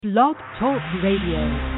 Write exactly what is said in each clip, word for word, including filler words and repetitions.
Blog Talk Radio.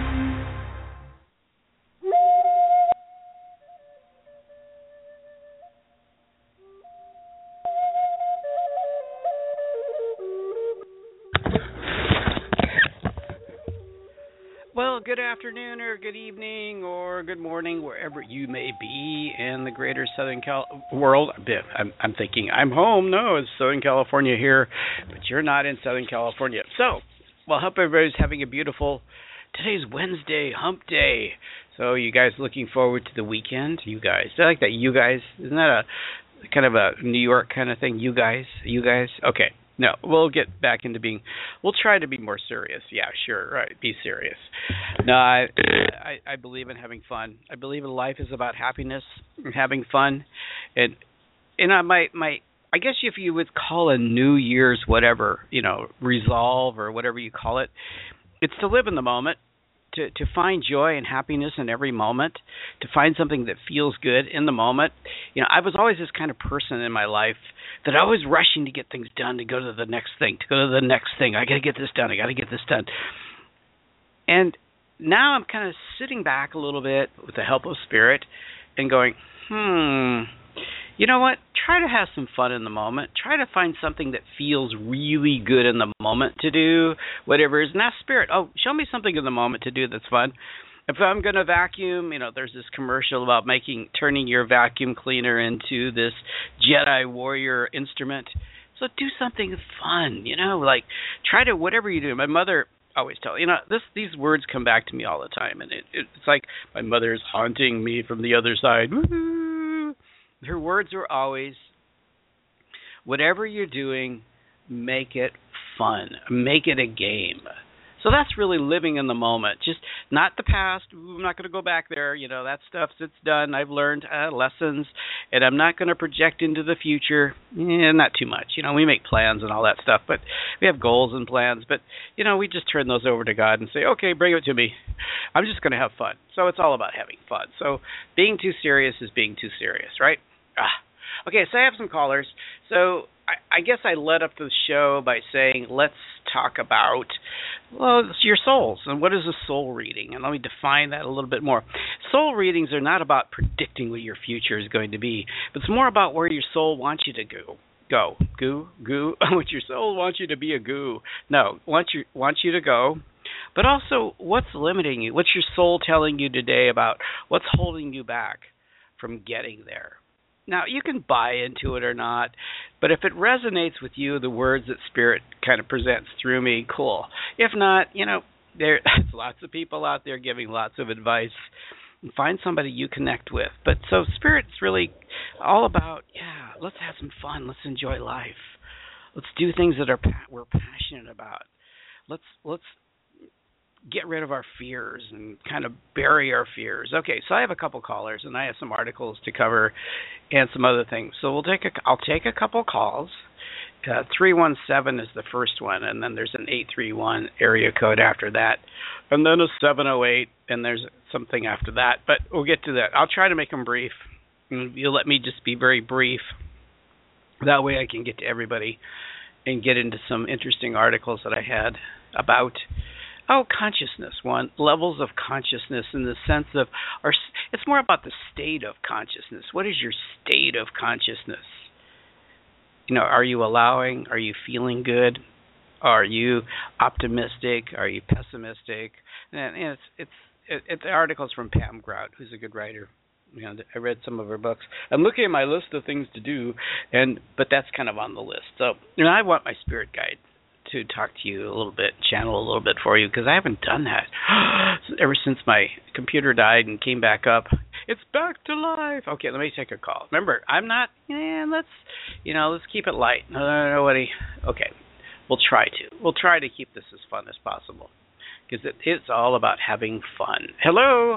Well, good afternoon or good evening or good morning, wherever you may be in the greater Southern Cal world. I'm, I'm thinking, I'm home. No, it's Southern California here, but you're not in Southern California. So, well, hope everybody's having a beautiful, today's Wednesday, hump day. So you guys looking forward to the weekend? You guys. I like that, you guys. Isn't that a kind of a New York kind of thing? You guys? You guys? Okay. No, we'll get back into being, we'll try to be more serious. Yeah, sure, right, be serious. No, I, I, I believe in having fun. I believe in life is about happiness and having fun. And, and I, my, my, I guess if you would call a New Year's whatever, you know, resolve or whatever you call it, it's to live in the moment. To, to find joy and happiness in every moment, to find something that feels good in the moment. You know, I was always this kind of person in my life that I was rushing to get things done, to go to the next thing, to go to the next thing. I got to get this done. I got to get this done. And now I'm kind of sitting back a little bit with the help of Spirit and going, hmm, you know what? Try to have some fun in the moment. Try to find something that feels really good in the moment to do, whatever it is. And ask Spirit, oh, show me something in the moment to do that's fun. If I'm going to vacuum, you know, there's this commercial about making, turning your vacuum cleaner into this Jedi warrior instrument. So do something fun, you know, like try to, whatever you do. My mother always tell, you know, this, these words come back to me all the time. And it, it, it's like my mother is haunting me from the other side. Woo-hoo. Her words are always, whatever you're doing, make it fun. Make it a game. So that's really living in the moment. Just not the past. Ooh, I'm not going to go back there. You know, that stuff's it's done. I've learned uh, lessons, and I'm not going to project into the future. Eh, not too much. You know, we make plans and all that stuff, but we have goals and plans. But, you know, we just turn those over to God and say, okay, bring it to me. I'm just going to have fun. So it's all about having fun. So being too serious is being too serious, right? Ah. Okay, so I have some callers. So I, I guess I led up the show by saying, let's talk about, well, it's your souls. And what is a soul reading? And let me define that a little bit more. Soul readings are not about predicting what your future is going to be, but it's more about where your soul wants you to go. Go. Goo? Goo? What your soul wants you to be a goo. No, wants you, wants you to go. But also, what's limiting you? What's your soul telling you today about what's holding you back from getting there? Now, you can buy into it or not, but if it resonates with you, the words that Spirit kind of presents through me, cool. If not, you know, there's lots of people out there giving lots of advice. Find somebody you connect with. But so Spirit's really all about, yeah, let's have some fun. Let's enjoy life. Let's do things that are we're passionate about. Let's let's get rid of our fears and kind of bury our fears. Okay, so I have a couple callers, and I have some articles to cover and some other things. So we'll take a, I'll take a couple calls. Uh, three one seven is the first one, and then there's an eight three one area code after that, and then a seven oh eight, and there's something after that. But we'll get to that. I'll try to make them brief. And you'll let me just be very brief. That way I can get to everybody and get into some interesting articles that I had about Oh, consciousness, one. Levels of consciousness in the sense of, or it's more about the state of consciousness. What is your state of consciousness? You know, are you allowing? Are you feeling good? Are you optimistic? Are you pessimistic? And it's it's it, it's articles from Pam Grout, who's a good writer. You know, I read some of her books. I'm looking at my list of things to do, and but that's kind of on the list. So, you know, I want my spirit guide to talk to you a little bit, channel a little bit for you, because I haven't done that ever since my computer died and came back up. It's back to life. Okay, let me take a call. Remember, I'm not, yeah, let's, you know, let's keep it light. No, nobody, okay, we'll try to. We'll try to keep this as fun as possible, because it, it's all about having fun. Hello?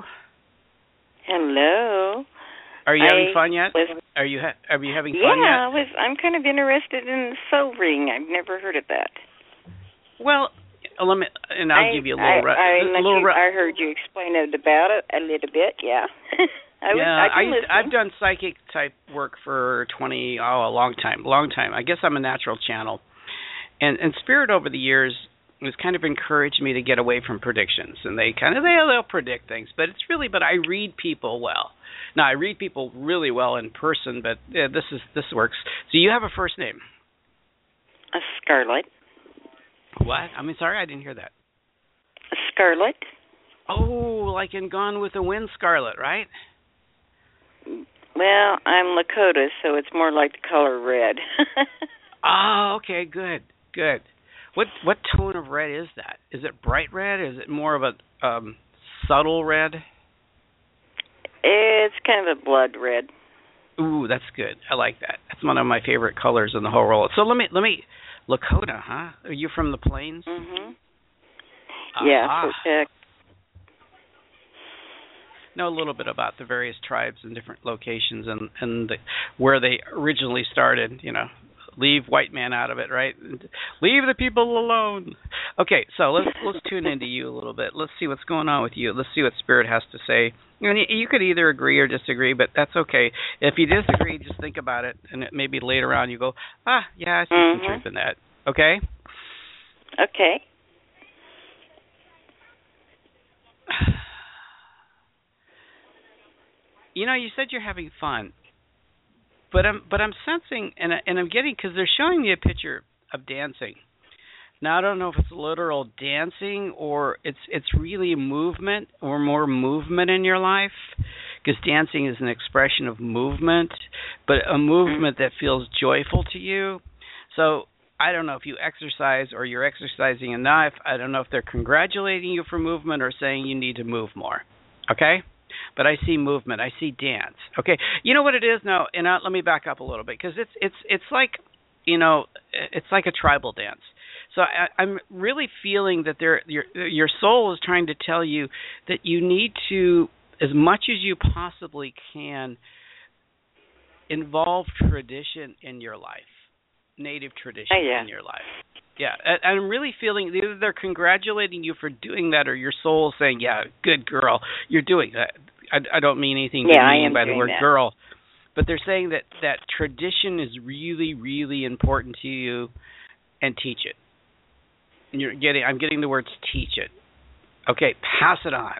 Hello. Are you I having fun yet? Was, are you ha- are you having yeah, fun yet? Yeah, I was. I'm kind of interested in the soul reading. I've never heard of that. Well, let me, and I'll I, give you a little. I, I, a little you, I heard you explain it about it a little bit. Yeah. I was, yeah, I I, I've done psychic type work for twenty, oh, a long time, long time. I guess I'm a natural channel, and and Spirit over the years it's kind of encouraged me to get away from predictions. And they kind of they, they'll predict things, but it's really but I read people well. Now I read people really well in person, but yeah, this is this works. So you have a first name? A Scarlet. What? I mean, sorry, I didn't hear that. A Scarlet. Oh, like in Gone with the Wind, Scarlet, right? Well, I'm Lakota, so it's more like the color red. Oh, okay, good, good. What what tone of red is that? Is it bright red? Is it more of a um, subtle red? It's kind of a blood red. Ooh, that's good. I like that. That's one of my favorite colors in the whole world. So let me let me Lakota, huh? Are you from the plains? Mhm. Uh-huh. Yeah, so, uh, know a little bit about the various tribes and different locations and and the, where they originally started. You know, leave white man out of it, right? Leave the people alone. Okay, so let's let's tune into you a little bit. Let's see what's going on with you. Let's see what Spirit has to say. You know, you could either agree or disagree, but that's okay. If you disagree, just think about it, and it, maybe later on you go, ah, yeah, I see mm-hmm. some truth in that. Okay. Okay. You know, you said you're having fun, but I'm but I'm sensing and I, and I'm getting because they're showing me a picture of dancing. Now I don't know if it's literal dancing or it's it's really movement or more movement in your life, because dancing is an expression of movement, but a movement that feels joyful to you. So I don't know if you exercise or you're exercising enough. I don't know if they're congratulating you for movement or saying you need to move more. Okay? But I see movement. I see dance. Okay, you know what it is now, and uh, let me back up a little bit because it's it's it's like, you know, it's like a tribal dance. So I, I'm really feeling that there your your soul is trying to tell you that you need to, as much as you possibly can, involve tradition in your life, native tradition oh, yeah. in your life. Yeah, and I'm really feeling either they're congratulating you for doing that, or your soul saying, "Yeah, good girl, you're doing that." I, I don't mean anything yeah, mean by the word that. girl, but they're saying that that tradition is really, really important to you, and teach it. And you're getting, I'm getting the words "teach it." Okay, pass it on.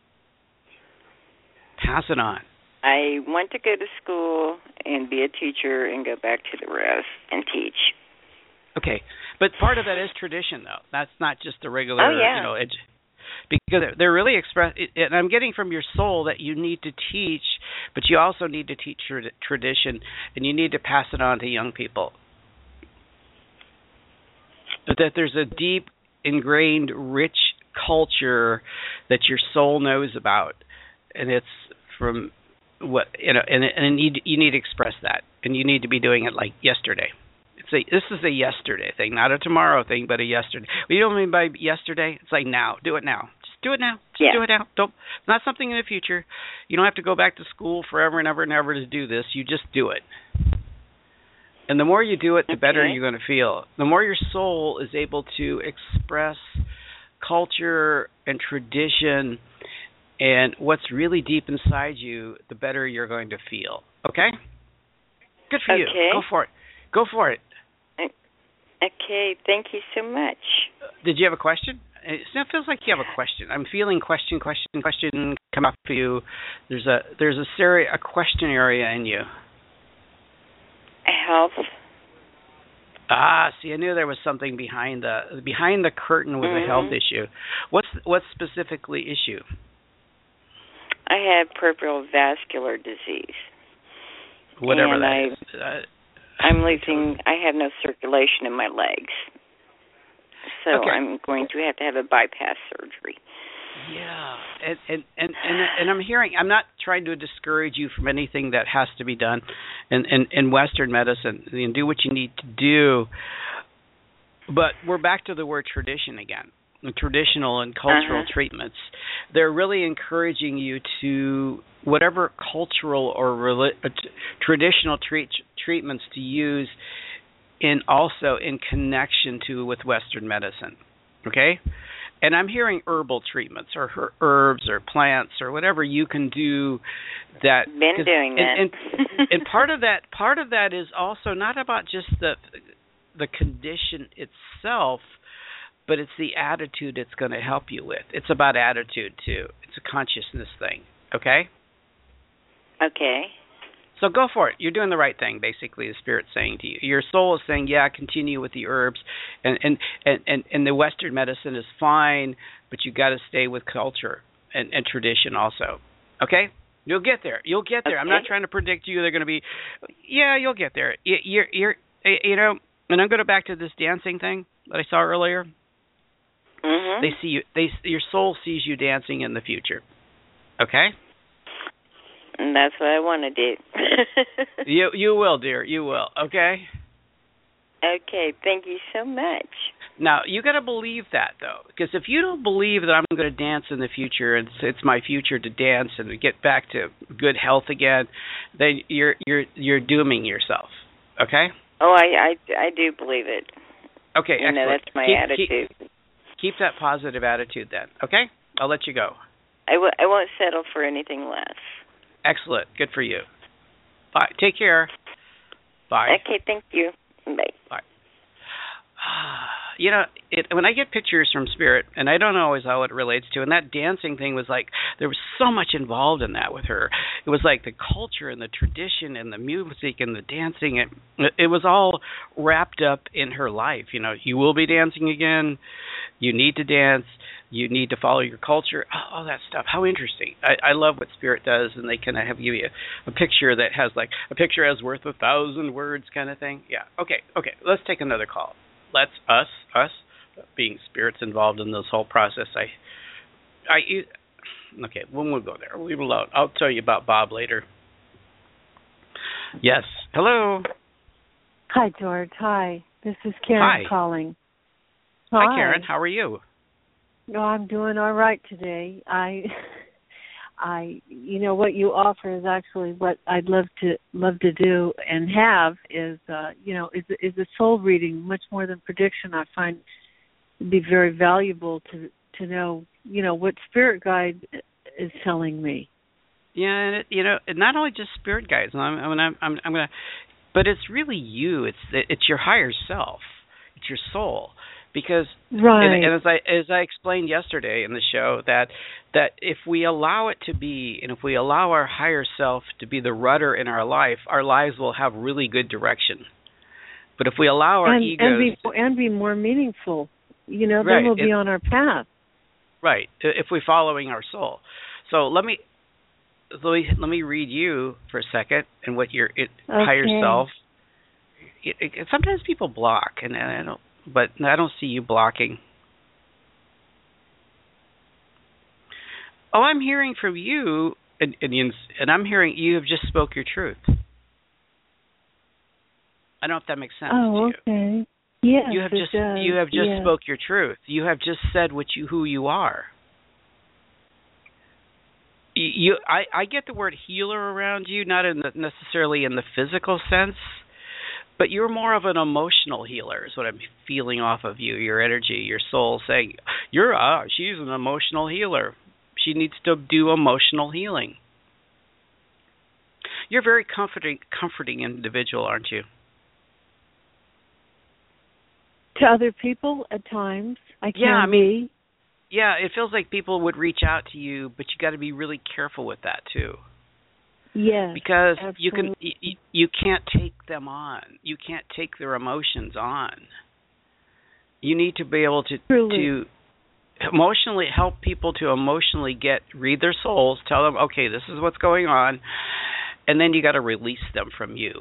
Pass it on. I want to go to school and be a teacher and go back to the rest and teach. Okay, but part of that is tradition, though. That's not just the regular, oh, yeah. you know, edu- because they're really express. And I'm getting from your soul that you need to teach, but you also need to teach your tradition, and you need to pass it on to young people. But that there's a deep, ingrained, rich culture that your soul knows about, and it's from what you know, and and you need, you need to express that, and you need to be doing it like yesterday. It's a, this is a yesterday thing, not a tomorrow thing, but a yesterday. What you know what I mean by yesterday? It's like now. Do it now. Just do it now. Just yeah. do it now. Don't. It's not something in the future. You don't have to go back to school forever and ever and ever to do this. You just do it. And the more you do it, the okay. better you're going to feel. The more your soul is able to express culture and tradition and what's really deep inside you, the better you're going to feel. Okay? Good for okay. you. Go for it. Go for it. Okay, thank you so much. Did you have a question? It feels like you have a question. I'm feeling question, question, question come up for you. There's a there's a seri- a question area in you. Health. Ah, see, I knew there was something behind the behind the curtain with mm-hmm. a health issue. What's what specifically issue? I have peripheral vascular disease. Whatever and that I, is. Uh, I'm losing. I have no circulation in my legs, so okay. I'm going to have to have a bypass surgery. Yeah, and and, and and and I'm hearing. I'm not trying to discourage you from anything that has to be done in in, in Western medicine. And do what you need to do. But we're back to the word tradition again. Traditional and cultural uh-huh. treatments. They're really encouraging you to whatever cultural or reli- uh, t- traditional treat- treatments to use, in also in connection to with Western medicine. Okay, and I'm hearing herbal treatments or her- herbs or plants or whatever you can do. That been doing and, that, and, and part of that part of that is also not about just the the condition itself, but it's the attitude it's going to help you with. It's about attitude, too. It's a consciousness thing, okay? Okay. So go for it. You're doing the right thing, basically, the Spirit's saying to you. Your soul is saying, yeah, continue with the herbs, and, and, and, and, and the Western medicine is fine, but you got to stay with culture and, and tradition also, okay? You'll get there. You'll get there. Okay. I'm not trying to predict you. They're going to be, yeah, you'll get there. You, you're, you're, you know, and I'm going to go back to this dancing thing that I saw earlier. Mm-hmm. They see you. They, your soul sees you dancing in the future. Okay. And that's what I want to do. you, you will, dear. You will. Okay. Okay. Thank you so much. Now, you got to believe that, though, because if you don't believe that I'm going to dance in the future and it's, it's my future to dance and to get back to good health again, then you're you're you're dooming yourself. Okay? Oh, I I, I do believe it. Okay, you excellent. know, that's my keep, attitude. Keep, keep that positive attitude then. Okay? I'll let you go. I, w- I won't settle for anything less. Excellent. Good for you. Bye. Take care. Bye. Okay, thank you. Bye. Bye. You know, it, when I get pictures from Spirit, and I don't know always how it relates to, and that dancing thing was like, there was so much involved in that with her. It was like the culture and the tradition and the music and the dancing. It, it was all wrapped up in her life. You know, you will be dancing again. You need to dance. You need to follow your culture. All that stuff. How interesting. I, I love what Spirit does, and they kind of have you a, a picture that has like, a picture has worth a thousand words kind of thing. Yeah. Okay. Okay. Let's take another call. Let's us us being spirits involved in this whole process. I, I, okay. When we'll go there, leave it alone. I'll tell you about Bob later. Yes. Hello. Hi, George. Hi. This is Karen Hi. calling. Hi. Hi, Karen. How are you? No, I'm doing all right today. I, I, you know, what you offer is actually what I'd love to love to do and have is, uh, you know, is is a soul reading much more than prediction. I find it'd be very valuable to to know, you know, what spirit guide is telling me. Yeah, and it, you know, not only just spirit guides. I'm, I'm, I'm, I'm gonna, but it's really you. It's it's your higher self. It's your soul. Because, right. and, and as I as I explained yesterday in the show, that that if we allow it to be, and if we allow our higher self to be the rudder in our life, our lives will have really good direction. But if we allow our and, egos and be and be more meaningful, you know, right, then we'll be it, on our path. Right. If we're following our soul. So let me let me let me read you for a second and what your it, okay. higher self. It, it, sometimes people block, and, and I don't. But I don't see you blocking. Oh, I'm hearing from you, and, and, and I'm hearing you have just spoke your truth. I don't know if that makes sense oh, to you. okay. Yes, you have it just does. you have just yes. spoke your truth. You have just said what you who you are. You, you I, I get the word healer around you, not in the, necessarily in the physical sense. But you're more of an emotional healer is what I'm feeling off of you, your energy, your soul saying, you're uh, she's an emotional healer. She needs to do emotional healing. You're a very comforting, comforting individual, aren't you? To other people at times, I can yeah, I mean, be. Yeah, it feels like people would reach out to you, but you got to be really careful with that, too. Yes, because absolutely. you can you, you can't take them on. You can't take their emotions on. You need to be able to Truly. to emotionally help people to emotionally get read their souls, tell them, okay, this is what's going on, and then you got to release them from you.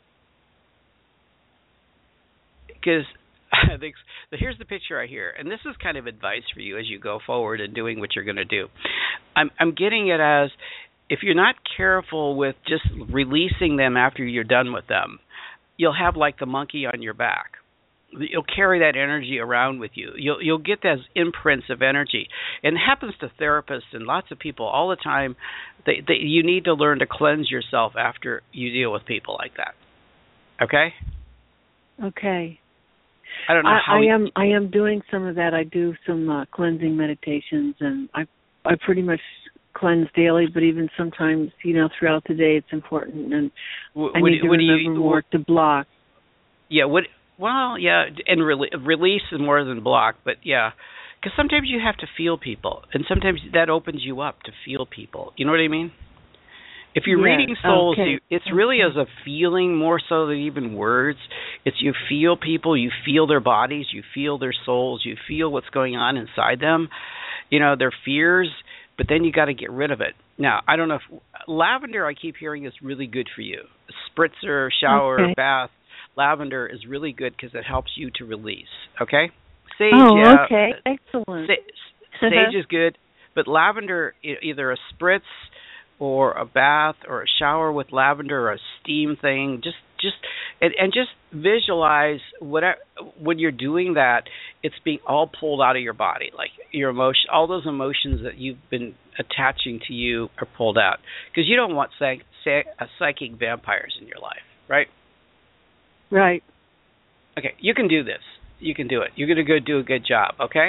Because I think here's the picture I hear, and this is kind of advice for you as you go forward and doing what you're going to do. I'm I'm getting it as if you're not careful with just releasing them after you're done with them, you'll have like the monkey on your back. You'll carry that energy around with you. You'll you'll get those imprints of energy. And it happens to therapists and lots of people all the time. They, they, you need to learn to cleanse yourself after you deal with people like that. Okay? Okay. I don't know I, how I we, am I am doing some of that. I do some uh, cleansing meditations, and I I pretty much cleanse daily, but even sometimes, you know, throughout the day it's important, and what, I need to what remember do you, more what, to block. Yeah, what well, yeah, and re- release is more than block, but yeah, because sometimes you have to feel people, and sometimes that opens you up to feel people. You know what I mean? If you're yes. reading souls, okay. you, it's okay. really as a feeling more so than even words. It's you feel people, you feel their bodies, you feel their souls, you feel what's going on inside them, you know, their fears, but then you got to get rid of it. Now, I don't know if lavender, I keep hearing, is really good for you. Spritzer, shower, okay. bath, lavender is really good because it helps you to release, okay? Sage, oh, yeah. okay. Excellent. Sa- sage is good, but lavender, either a spritz or a bath or a shower with lavender or a steam thing, just just and, and just visualize whatever when you're doing that, it's being all pulled out of your body, like your emotion, all those emotions that you've been attaching to you are pulled out, because you don't want psych, psych, uh, psychic vampires in your life, right? Right. Okay, you can do this. You can do it. You're going to go do a good job, okay?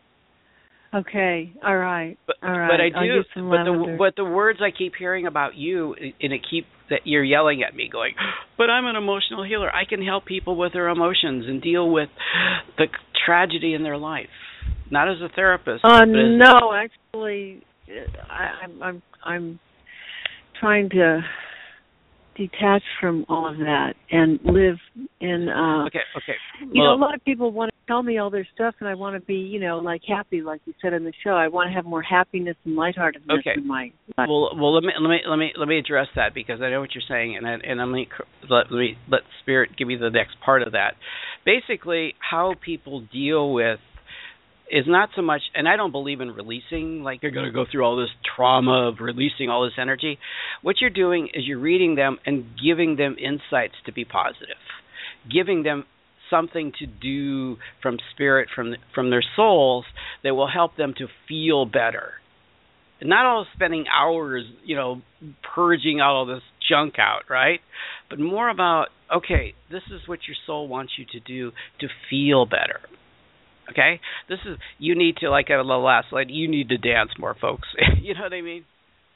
Okay. All right. But, All right. but I I'll do. use some But the lavender. but the words I keep hearing about you, and it keep that you're yelling at me, going, "But I'm an emotional healer. I can help people with their emotions and deal with the tragedy in their life." Not as a therapist. Uh, but as, no, actually, I, I'm I'm I'm trying to detach from all of that and live in. Uh, okay. Okay. You well, know, a lot of people want to tell me all their stuff, and I want to be, you know, like happy, like you said in the show. I want to have more happiness and lightheartedness okay. in my life. Well, well, let me let me let me let me address that, because I know what you're saying, and I, and let me let, let me let Spirit give you the next part of that. Basically, how people deal with is not so much, and I don't believe in releasing, like they're going to go through all this trauma of releasing all this energy. What you're doing is you're reading them and giving them insights to be positive, giving them something to do from spirit, from from their souls, that will help them to feel better. And not all spending hours, you know, purging all of this junk out, right? But more about, okay, this is what your soul wants you to do to feel better. Okay? This is, you need to, like on the last slide, you need to dance more, folks. You know what I mean?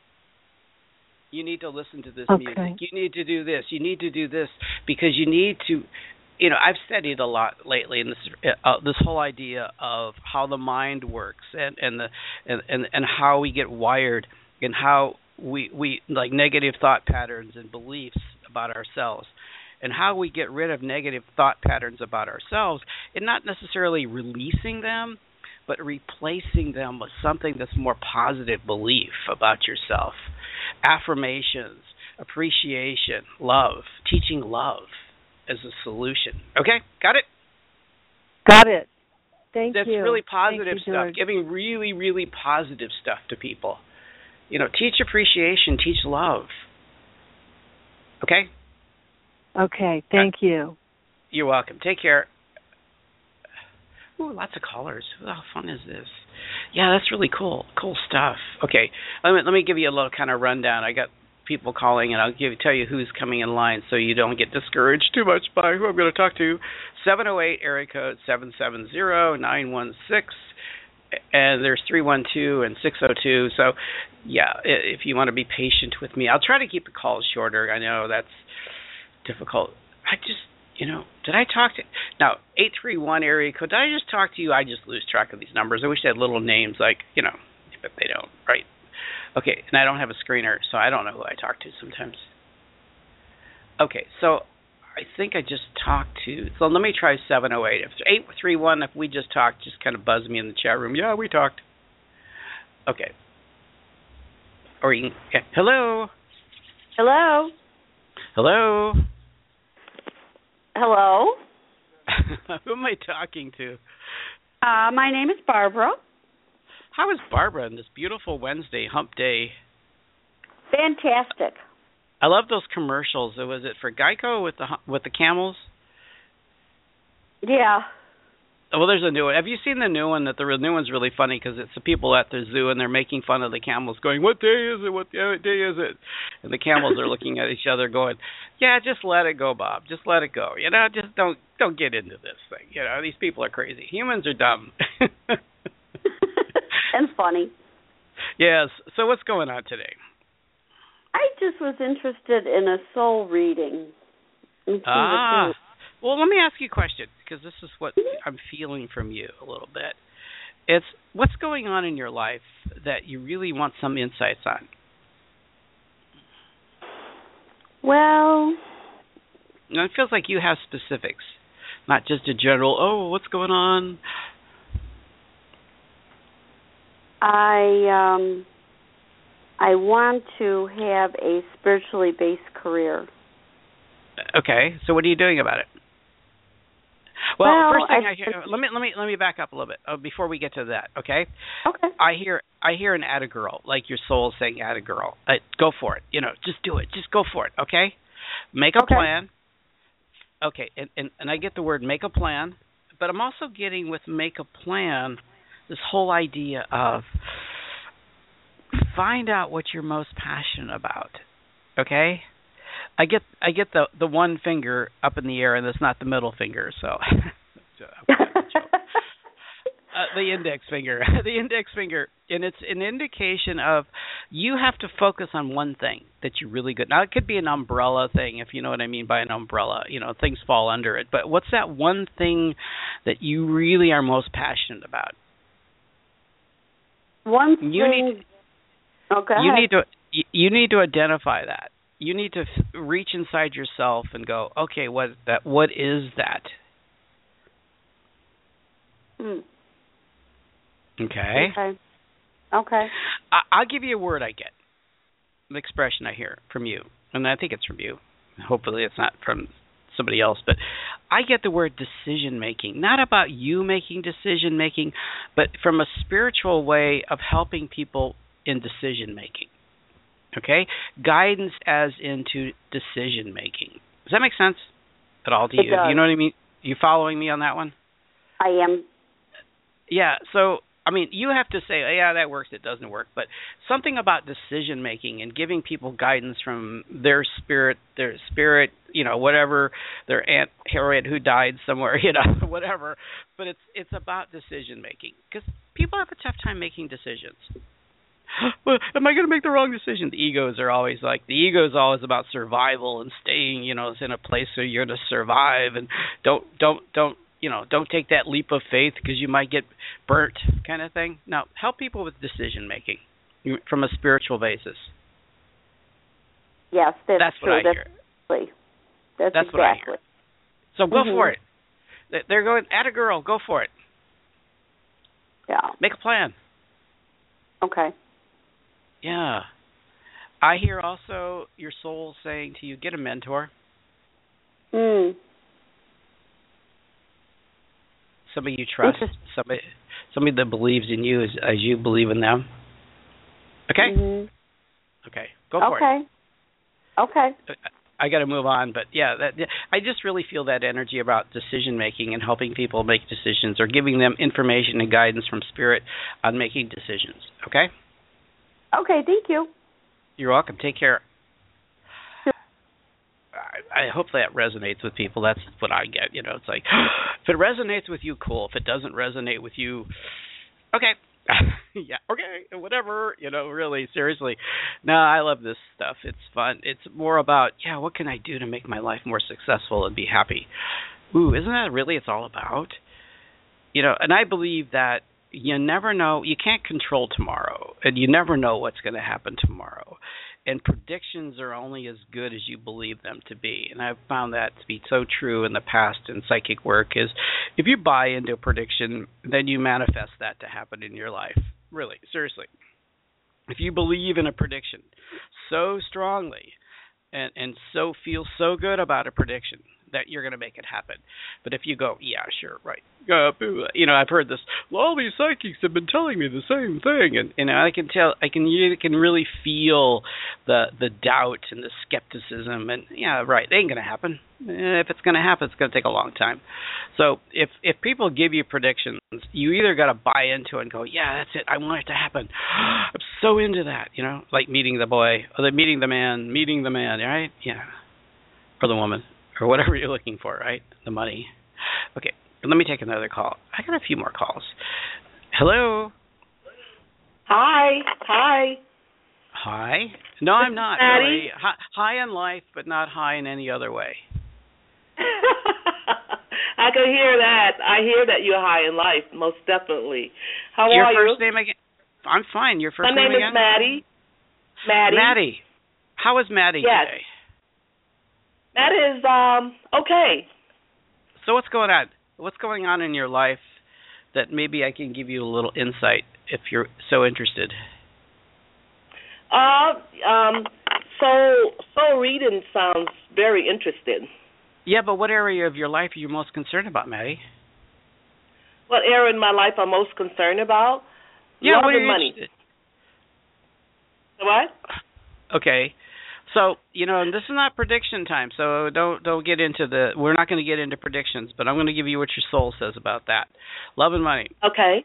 You need to listen to this okay. music. You need to do this. You need to do this, because you need to, you know, I've studied a lot lately in this uh, this whole idea of how the mind works, and and the and, and, and how we get wired, and how we we like negative thought patterns and beliefs about ourselves, and how we get rid of negative thought patterns about ourselves, and not necessarily releasing them, but replacing them with something that's more positive belief about yourself. Affirmations, appreciation, love, teaching love as a solution. Okay, got it? Got it. Thank That's you. That's really positive you, stuff, George. giving really, really positive stuff to people. You know, teach appreciation, teach love. Okay? Okay, thank uh, you. You're welcome. Take care. Ooh, lots of callers. How fun is this? Yeah, that's really cool. Cool stuff. Okay, let me let me give you a little kind of rundown. I got people calling, and I'll give tell you who's coming in line, so you don't get discouraged too much by who I'm going to talk to. seven oh eight area code seven seven zero nine one six, and there's three one two and six oh two. So, yeah, if you want to be patient with me, I'll try to keep the calls shorter. I know that's difficult. I just, you know, did I talk to now eight three one area code? Did I just talk to you? I just lose track of these numbers. I wish they had little names, like, you know, but they don't, right? Okay, and I don't have a screener, so I don't know who I talk to sometimes. Okay, so I think I just talked to, so let me try seven oh eight. If eight three one, if we just talked, just kind of buzz me in the chat room. Yeah, we talked. Okay. Or you can, yeah. Hello? Hello? Hello? Hello? Who am I talking to? Uh, my name is Barbara. How is Barbara on this beautiful Wednesday, hump day? Fantastic. I love those commercials. Was it for Geico with the with the camels? Yeah. Well, there's a new one. Have you seen the new one? That the new one's really funny, because it's the people at the zoo and they're making fun of the camels, going, "What day is it? What day is it?" And the camels are looking at each other, going, "Yeah, just let it go, Bob. Just let it go. You know, just don't don't get into this thing. You know, these people are crazy. Humans are dumb." And funny. Yes. So what's going on today? I just was interested in a soul reading. Ah, Well, let me ask you a question, because this is what I'm feeling from you a little bit. It's what's going on in your life that you really want some insights on? Well, And it feels like you have specifics, not just a general, oh, what's going on? I um, I want to have a spiritually based career. Okay, so what are you doing about it? Well, Well, first thing I- I, hear, let me let me let me back up a little bit uh, before we get to that. Okay, Okay. I hear I hear an add a girl, like your soul saying add a girl. Uh, go for it. You know, just do it. Just go for it. Okay, make a Okay. plan. Okay, and, and and I get the word make a plan, but I'm also getting with make a plan this whole idea of find out what you're most passionate about. Okay. I get I get the the one finger up in the air, and it's not the middle finger. So uh, the index finger, the index finger, and it's an indication of you have to focus on one thing that you're really good. Now it could be an umbrella thing, if you know what I mean by an umbrella. You know, things fall under it. But what's that one thing that you really are most passionate about? One You thing. need Okay. you need to you, you need to identify that. You need to f- reach inside yourself and go, okay, what that? What is that? Hmm. Okay. Okay. Okay. I, I'll give you a word I get, the expression I hear from you, and I think it's from you. Hopefully it's not from somebody else, but I get the word decision making, not about you making decision making, but from a spiritual way of helping people in decision making. Okay? Guidance as into decision making. Does that make sense at all to It you? does. You know what I mean? You following me on that one? I am. Yeah, so I mean, you have to say, oh, yeah, that works, it doesn't work, but something about decision making and giving people guidance from their spirit, their spirit, you know, whatever, their Aunt Harriet who died somewhere, you know, whatever. But it's it's about decision making, because people have a tough time making decisions. Well, am I going to make the wrong decision? The egos are always like, the ego is always about survival and staying, you know, in a place where you're going to survive, and don't don't don't. You know, don't take that leap of faith because you might get burnt, kind of thing. Now, help people with decision making from a spiritual basis. Yes, that's, that's true. what I that's hear. Exactly. That's, that's exactly. what I hear. So go mm-hmm. for it. They're going, add a girl, go for it. Yeah. Make a plan. Okay. Yeah. I hear also your soul saying to you, get a mentor. Hmm. Somebody you trust, somebody somebody that believes in you as, as you believe in them. Okay? Mm-hmm. Okay. Go for okay. it. Okay. Okay. I got to move on, but yeah, that I just really feel that energy about decision making and helping people make decisions, or giving them information and guidance from spirit on making decisions. Okay? Okay, thank you. You're welcome. Take care. I hope that resonates with people. That's what I get. You know, it's like, if it resonates with you, cool. If it doesn't resonate with you, okay. yeah, okay, whatever. You know, really, seriously. No, I love this stuff. It's fun. It's more about, yeah, what can I do to make my life more successful and be happy? Ooh, isn't that really it's all about? You know, and I believe that you never know. You can't control tomorrow, and you never know what's going to happen tomorrow. And predictions are only as good as you believe them to be. And I've found that to be so true in the past in psychic work, is if you buy into a prediction, then you manifest that to happen in your life. Really, seriously. If you believe in a prediction so strongly and, and so feel so good about a prediction, that you're going to make it happen. But if you go, yeah, sure, right. Uh, you know, I've heard this, well, all these psychics have been telling me the same thing. And, and I can tell, I can, you can really feel the the doubt and the skepticism. And, yeah, right, it ain't going to happen. If it's going to happen, it's going to take a long time. So if, if people give you predictions, you either got to buy into it and go, yeah, that's it, I want it to happen. I'm so into that, you know, like meeting the boy, or the meeting the man, meeting the man, right? Yeah. Or the woman. Or whatever you're looking for, right? The money. Okay, let me take another call. I got a few more calls. Hello? Hi. Hi. Hi? No, I'm not. Patty? Really. Hi, high in life, but not high in any other way. I can hear that. I hear that you're high in life, most definitely. How Your are you? Your first name again? I'm fine. Your first My name, name is again? Maddie. Maddie. Maddie. How is Maddie yes. today? Maddie is um okay. So what's going on? What's going on in your life that maybe I can give you a little insight if you're so interested? Uh, um, soul, soul reading sounds very interesting. Yeah, but what area of your life are you most concerned about, Maddie? What area in my life I'm most concerned about? Yeah, Love what are and you money. interested- What? Okay. So, you know, this is not prediction time, so don't don't get into the, we're not going to get into predictions, but I'm going to give you what your soul says about that. Love and money. Okay.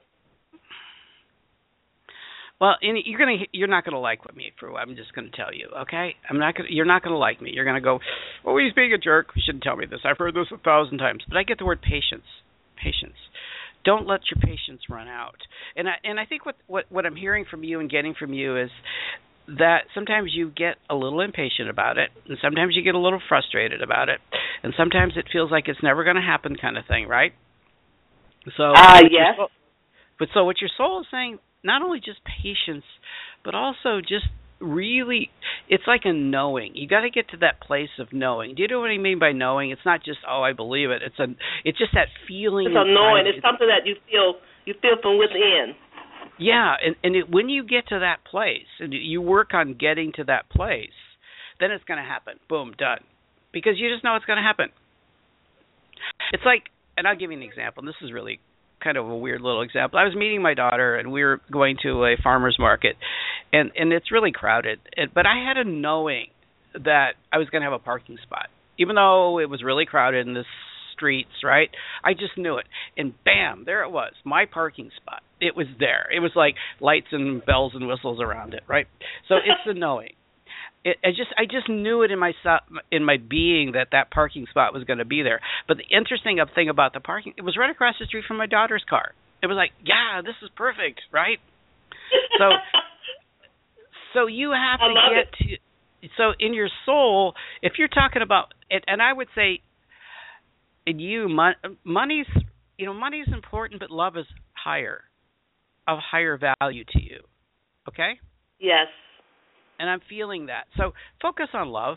Well, and you're gonna you're not gonna like what me for. I'm just gonna tell you, okay? I'm not gonna. You're not gonna like me. You're gonna go, oh, he's being a jerk. You shouldn't tell me this. I've heard this a thousand times. But I get the word patience. Patience. Don't let your patience run out. And I and I think what what what I'm hearing from you and getting from you is that sometimes you get a little impatient about it, and sometimes you get a little frustrated about it, and sometimes it feels like it's never going to happen, kind of thing, right? So. Uh, yes. Soul, but so what your soul is saying. Not only just patience, but also just really, it's like a knowing. You got to get to that place of knowing. Do you know what I mean by knowing? It's not just, oh, I believe it. It's a, it's just that feeling. It's a knowing. It's something that you feel, you feel from within. Yeah, and and it, when you get to that place and you work on getting to that place, then it's going to happen. Boom, done. Because you just know it's going to happen. It's like, and I'll give you an example. And this is really kind of a weird little example. I was meeting my daughter, and we were going to a farmer's market, and and it's really crowded. It, but I had a knowing that I was going to have a parking spot, even though it was really crowded in the streets. Right? I just knew it, and bam, there it was, my parking spot. It was there. It was like lights and bells and whistles around it. Right? So it's the knowing. It, I just I just knew it in my in my being that that parking spot was going to be there. But the interesting thing about the parking, it was right across the street from my daughter's car. It was like, yeah, this is perfect, right? So so you have to get it. to so in your soul, if you're talking about it, and I would say, in you, mon, money's you know money's important, but love is higher, of higher value to you. Okay? Yes. And I'm feeling that. So focus on love.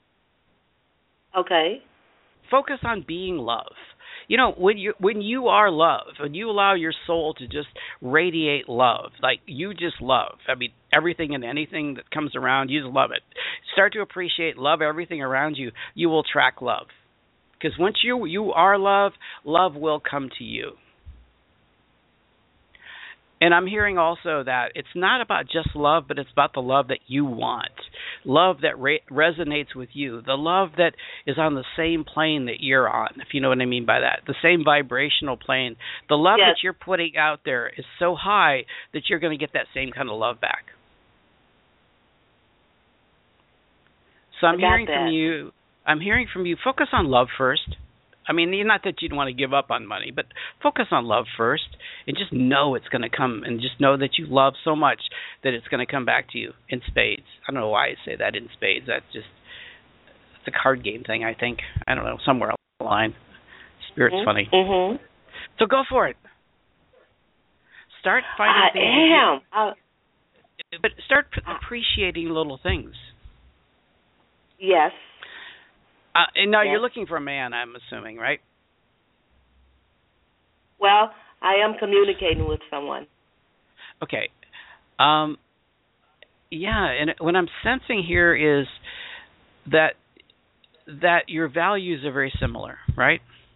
Okay. Focus on being love. You know, when you when you are love, when you allow your soul to just radiate love, like you just love. I mean, everything and anything that comes around, you just love it. Start to appreciate, love everything around you. You will attract love. Because once you you are love, love will come to you. And I'm hearing also that it's not about just love, but it's about the love that you want. Love that re- resonates with you. The love that is on the same plane that you're on, if you know what I mean by that. The same vibrational plane. The love yes. that you're putting out there is so high that you're going to get that same kind of love back. So I'm hearing that. from you, I'm hearing from you, focus on love first. I mean, not that you'd want to give up on money, but focus on love first and just know it's going to come, and just know that you love so much that it's going to come back to you in spades. I don't know why I say that in spades. That's just, it's a card game thing, I think. I don't know, somewhere along the line. Spirit's mm-hmm. funny. Mm-hmm. So go for it. Start finding I things. am. I, but start appreciating little things. Yes. Uh, and now yes. you're looking for a man, I'm assuming, right? Well, I am communicating with someone. Okay. Um, yeah, and what I'm sensing here is that that your values are very similar, right?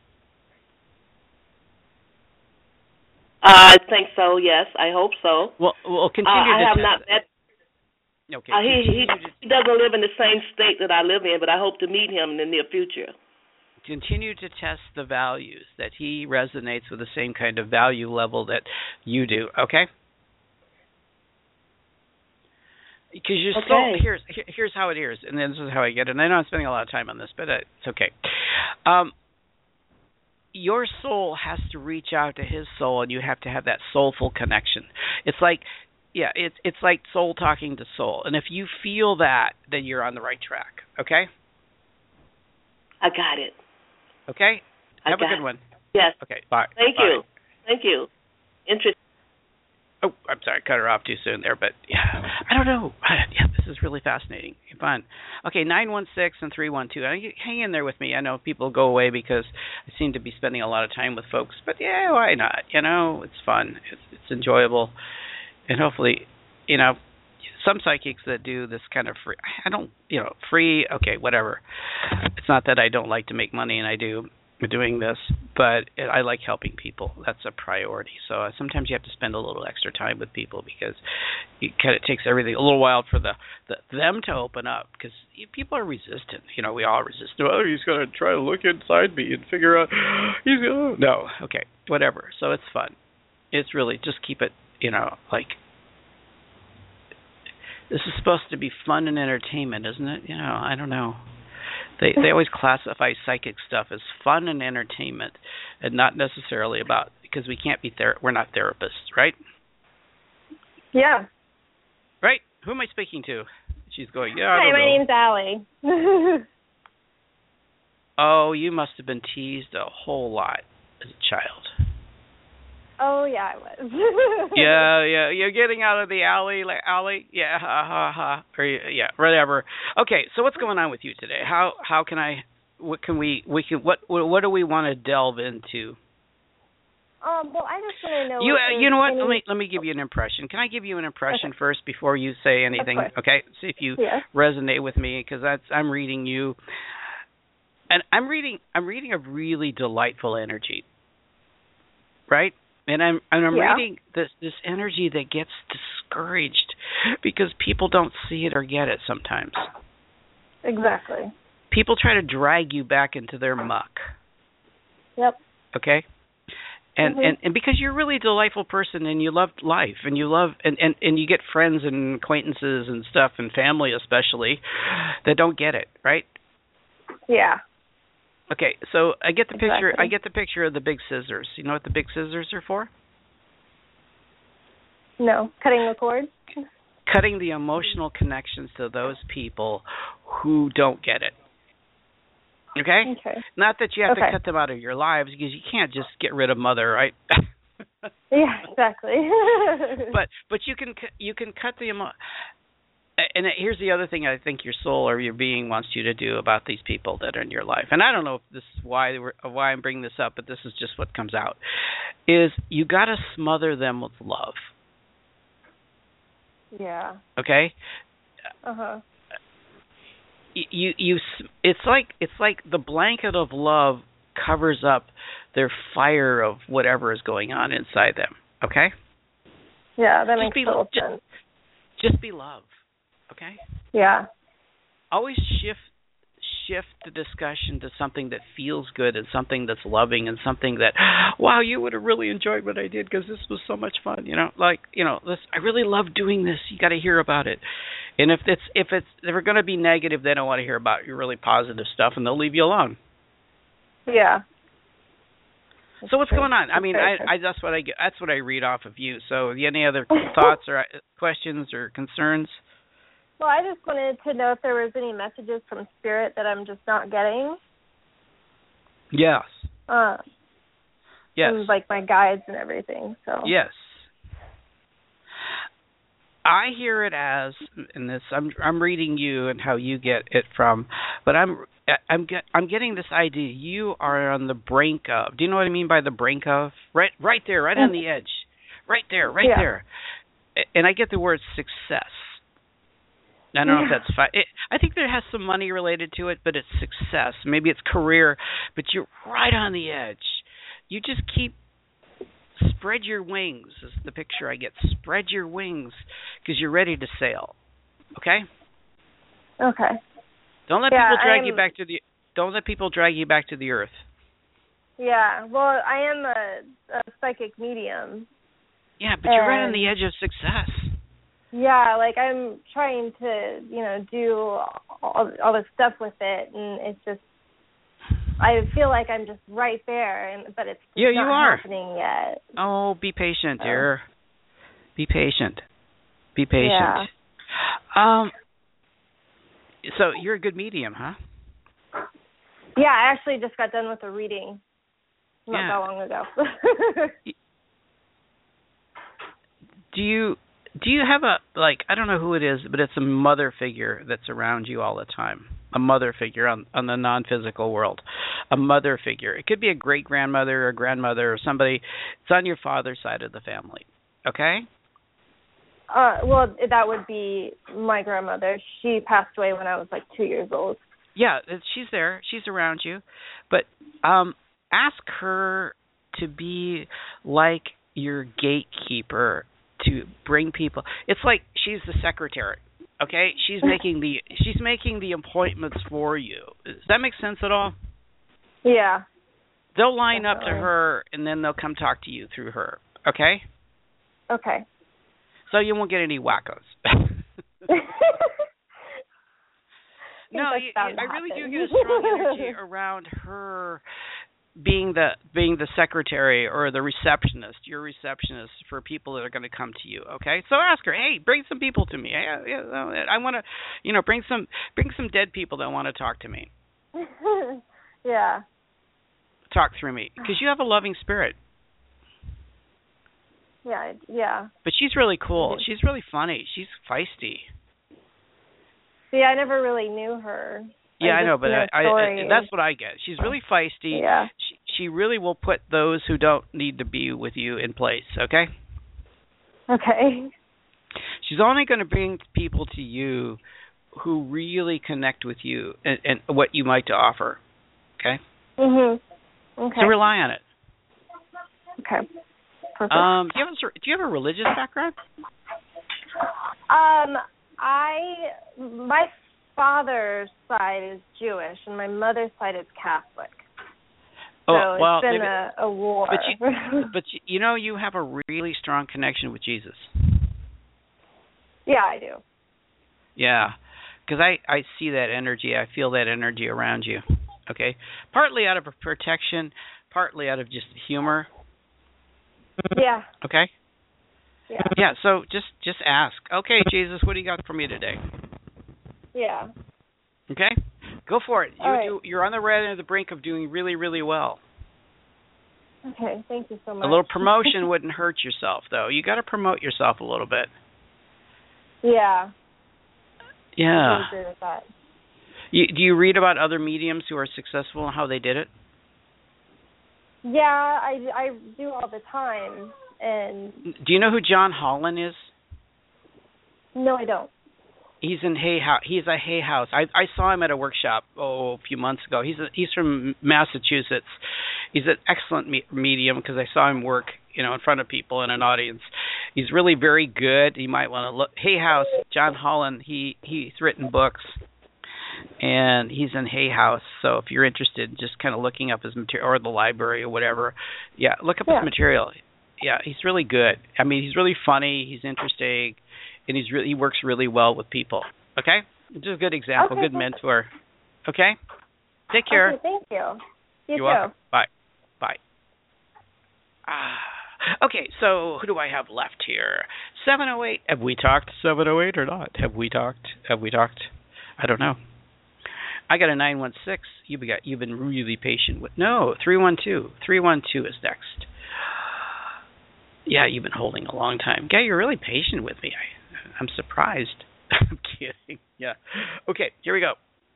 Uh, I think so. Yes, I hope so. Well, well, continue. Uh, I to have test not it. met. Okay. Uh, he he, to, he doesn't live in the same state that I live in, but I hope to meet him in the near future. Continue to test the values, that he resonates with the same kind of value level that you do. Okay. Because your okay. soul, here's here, here's how it is, and then this is how I get it. And I know I'm spending a lot of time on this, but it's okay. Um, your soul has to reach out to his soul, and you have to have that soulful connection. It's like, yeah, it's it's like soul talking to soul. And if you feel that, then you're on the right track. Okay? I got it. Okay? I Have got a good one. Yes. Okay, bye. Thank bye. you. Thank you. Interesting. Oh, I'm sorry, I cut her off too soon there, but yeah, I don't know. Yeah, this is really fascinating, fun. Okay, nine one six and three one two. Hang in there with me. I know people go away because I seem to be spending a lot of time with folks, but yeah, why not? You know, it's fun. It's, it's enjoyable, and hopefully, you know, some psychics that do this kind of free. I don't, you know, free. Okay, whatever. It's not that I don't like to make money, and I do. Doing this, but I like helping people. That's a priority. So uh, sometimes you have to spend a little extra time with people because it kind of takes everything a little while for the, the them to open up because people are resistant. You know, we all resist. Oh, he's going to try to look inside me and figure out. He's gonna... No, okay, whatever. So it's fun. It's really just keep it. You know, like this is supposed to be fun and entertainment, isn't it? You know, I don't know. They they always classify psychic stuff as fun and entertainment, and not necessarily about because we can't be ther- we're not therapists, right? Yeah. Right. Who am I speaking to? She's going. Yeah. I Hi, don't my know. name's Allie. Oh, you must have been teased a whole lot as a child. Oh yeah, I was. yeah, yeah, you're getting out of the alley, like alley, yeah, ha ha ha, or yeah, whatever. Okay, so what's going on with you today? How how can I? What can we? We can. What what do we want to delve into? Um. Well, I just want to know. You uh, you know what? Any... Let me let me give you an impression. Can I give you an impression okay. first before you say anything? Okay. See if you yeah. resonate with me because that's I'm reading you, and I'm reading I'm reading a really delightful energy. Right. And I'm and I'm yeah. reading this this energy that gets discouraged because people don't see it or get it sometimes. Exactly. People try to drag you back into their muck. Yep. Okay? And mm-hmm. and, and because you're a really delightful person and you love life and you love and, and, and you get friends and acquaintances and stuff and family especially that don't get it, right? Yeah. Okay, so I get the exactly. picture. I get the picture of the big scissors. You know what the big scissors are for? No, cutting the cord. Cutting the emotional connections to those people who don't get it. Okay. Okay. Not that you have okay. to cut them out of your lives because you can't just get rid of mother, right? yeah, exactly. but but you can you can cut the emo. And here's the other thing I think your soul or your being wants you to do about these people that are in your life. And I don't know if this is why we're, why I'm bringing this up, but this is just what comes out. Is you got to smother them with love. Yeah. Okay? Uh-huh. You you it's like it's like the blanket of love covers up their fire of whatever is going on inside them. Okay? Yeah, that just makes be, total just, sense. Just be love. Okay? Yeah. Always shift shift the discussion to something that feels good and something that's loving and something that, wow, you would have really enjoyed what I did because this was so much fun. You know, like, you know, this, I really love doing this. You got to hear about it. And if it's if it's if they're going to be negative, they don't want to hear about your really positive stuff, and they'll leave you alone. Yeah. So what's going on? I mean, I, I that's what I get. That's what I read off of you. So, any other thoughts or questions or concerns? Well, I just wanted to know if there was any messages from Spirit that I'm just not getting. Yes. Uh, yes. And, like my guides and everything. So. Yes. I hear it as, and this I'm I'm reading you and how you get it from, but I'm I'm get, I'm getting this idea you are on the brink of. Do you know what I mean by the brink of? Right, right there, right on the edge, right there, right yeah. there, and I get the word success. I don't know yeah. if that's fine. It, I think there has some money related to it, but it's success. Maybe it's career, but you're right on the edge. You just keep spread your wings is the picture I get. Spread your wings because you're ready to sail. Okay? Okay. Don't let yeah, people drag am, you back to the don't let people drag you back to the earth. Yeah. Well, I am a, a psychic medium. Yeah, but you're right on the edge of success. Yeah, like I'm trying to, you know, do all, all this stuff with it, and it's just, I feel like I'm just right there, and but it's yeah, not you are. happening yet. Oh, be patient, so. dear. Be patient. Be patient. Yeah. Um. So you're a good medium, huh? Yeah, I actually just got done with a reading. not yeah. that long ago. do you do you have a, like, I don't know who it is, but it's a mother figure that's around you all the time? A mother figure on, on the non-physical world. A mother figure. It could be a great-grandmother or grandmother or somebody. It's on your father's side of the family. Okay? Uh, well, that would be my grandmother. She passed away when I was like two years old. Yeah, she's there. She's around you. But um, ask her to be like your gatekeeper, to bring people. It's like she's the secretary. Okay? She's making the she's making the appointments for you. Does that make sense at all? Yeah. They'll line Definitely. up to her, and then they'll come talk to you through her. Okay? Okay. So you won't get any wackos. No, you, I really do get a strong energy around her being the being the secretary or the receptionist, your receptionist for people that are going to come to you. Okay, so ask her, hey, bring some people to me. I, I want to, you know, bring some bring some dead people that want to talk to me. Yeah. Talk through me, because you have a loving spirit. Yeah, yeah. But she's really cool. She's really funny. She's feisty. See, I never really knew her. Yeah, I, I know, but I, I, I, that's what I get. She's really feisty. Yeah. She, she really will put those who don't need to be with you in place, okay? Okay. She's only going to bring people to you who really connect with you and, and what you might to offer, okay? Mhm. Okay. So rely on it. Okay. Perfect. Um, do you have a, do you have a religious background? Um, I my father's side is Jewish and my mother's side is Catholic. So Oh, well, it's been maybe, a, a war. But you, but you, you know, you have a really strong connection with Jesus. Yeah, I do. Yeah, because I, I see that energy. I feel that energy around you. Okay, partly out of protection, partly out of just humor. Yeah. Okay. Yeah. Yeah. So just just ask. Okay, Jesus, what do you got for me today? Yeah. Okay. Go for it. You, All right. you you're on the right end of the brink of doing really really well. Okay. Thank you so much. A little promotion wouldn't hurt yourself, though. You got to promote yourself a little bit. Yeah. Yeah. I agree with that. You, do you read about other mediums who are successful and how they did it? Yeah, I, I do all the time. And do you know who John Holland is? No, I don't. He's in Hay House. He's a Hay House. I I saw him at a workshop oh a few months ago. He's a, he's from Massachusetts. He's an excellent me- medium because I saw him work, you know, in front of people in an audience. He's really very good. You might want to look. Hay House. John Holland. He he's written books, and he's in Hay House. So if you're interested, just kind of looking up his material or the library or whatever, yeah, look up yeah. his material. Yeah, he's really good. I mean, he's really funny. He's interesting, and he's really he works really well with people. Okay, just a good example, okay, good mentor. Okay, take care. Okay, thank you. You You're too. welcome. Bye. Bye. Ah, okay, so who do I have left here? seven oh eight. Have we talked seven oh eight or not? Have we talked? Have we talked? I don't know. I got a nine one six. You've got you've been really patient with. No, three one two. three one two is next. Yeah, you've been holding a long time. Guy, you're really patient with me. I, I'm surprised. I'm kidding. Yeah. Okay, here we go.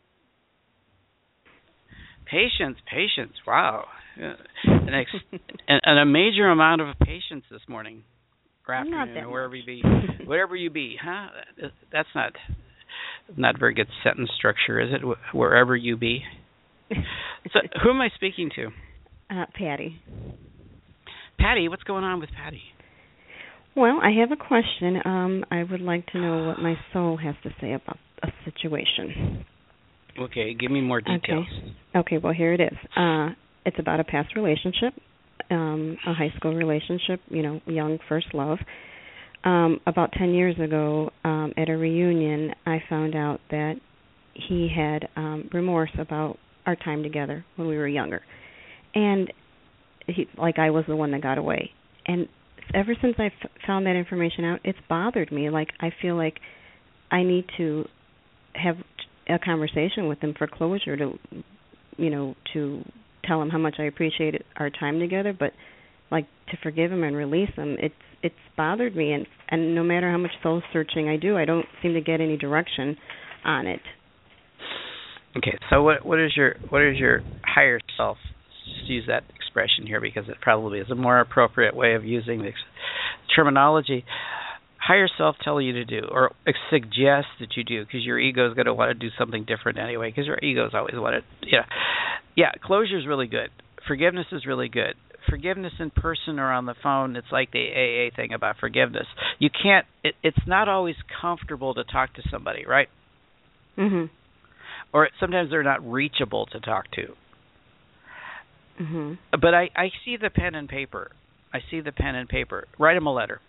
Patience, patience. Wow. Uh, an ex- and, and a major amount of patience this morning or afternoon, or wherever you be. Wherever you be, huh? That's not not very good sentence structure, is it? Wherever you be. So, who am I speaking to? Uh, Patty. Patty, what's going on with Patty? Well, I have a question. Um, I would like to know what my soul has to say about a situation. Okay, give me more details. Okay, okay well, here it is. Uh, it's about a past relationship, um, a high school relationship, you know, young first love. Um, about ten years ago, um, at a reunion, I found out that he had um, remorse about our time together when we were younger. And he, like I was the one that got away. And ever since I f- found that information out, it's bothered me. Like, I feel like I need to have a conversation with him for closure, to, you know, to tell him how much I appreciated our time together, but like to forgive him and release him, it's it's bothered me, and and no matter how much soul searching I do, I don't seem to get any direction on it. Okay, so what what is your what is your higher self? Just use that expression here because it probably is a more appropriate way of using the terminology. Higher self tell you to do, or suggest that you do, because your ego is going to want to do something different anyway, because your ego is always want to, yeah. Yeah, closure is really good. Forgiveness is really good. Forgiveness in person or on the phone, it's like the A A thing about forgiveness. You can't, it, it's not always comfortable to talk to somebody, right? Mm-hmm. Or sometimes they're not reachable to talk to. Mm-hmm. But I, I see the pen and paper. I see the pen and paper. Write him a letter.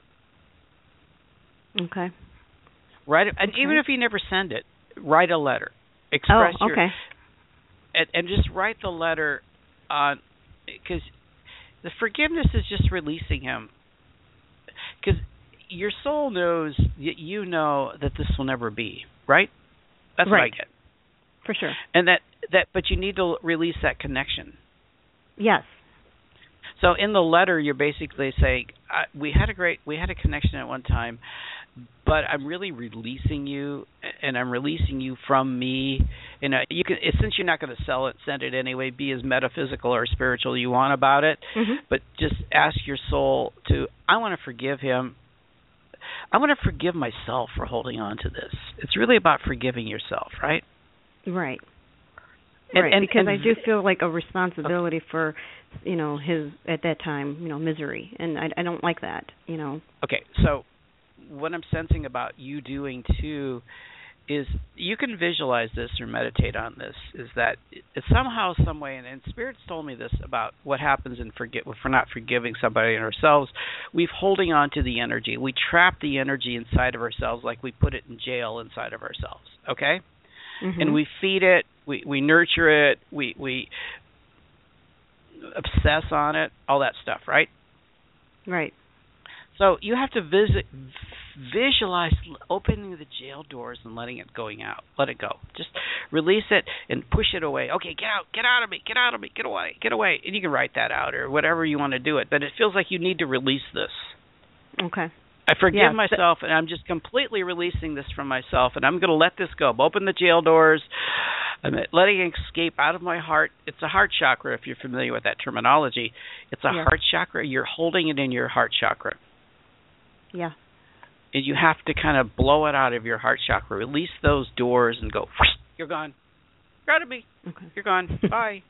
Okay. Write it, and okay. even if you never send it, write a letter. Express oh, okay. your and, and just write the letter on, because the forgiveness is just releasing him. Because your soul knows that you know that this will never be, right? That's right. what I get. For sure. And that, that but you need to release that connection. Yes. So in the letter, you're basically saying, uh, we had a great, we had a connection at one time, but I'm really releasing you, and I'm releasing you from me. And uh, you can, since you're not going to sell it, send it anyway. Be as metaphysical or spiritual you want about it, mm-hmm. but just ask your soul to, I want to forgive him. I want to forgive myself for holding on to this. It's really about forgiving yourself, right? Right. And, right, and, because and, I do feel like a responsibility okay. for, you know, his, at that time, you know, misery. And I, I don't like that, you know. Okay, so what I'm sensing about you doing, too, is you can visualize this or meditate on this, is that it's somehow, some way, and, and Spirit's told me this about what happens in forget, if we're not forgiving somebody and ourselves, we're holding on to the energy. We trap the energy inside of ourselves like we put it in jail inside of ourselves, okay? Mm-hmm. And we feed it, we, we nurture it, we we obsess on it, all that stuff, right? Right. So you have to visit, visualize opening the jail doors and letting it going out. Let it go. Just release it and push it away. Okay, get out, get out of me, get out of me, get away, get away. And you can write that out or whatever you want to do it. But it feels like you need to release this. Okay. I forgive yeah, myself, and I'm just completely releasing this from myself, and I'm going to let this go. Open the jail doors. I'm letting it escape out of my heart. It's a heart chakra, if you're familiar with that terminology. It's a yeah. heart chakra. You're holding it in your heart chakra. Yeah. And you have to kind of blow it out of your heart chakra. Release those doors and go, you're gone. You're out of me. Okay. You're gone. Bye.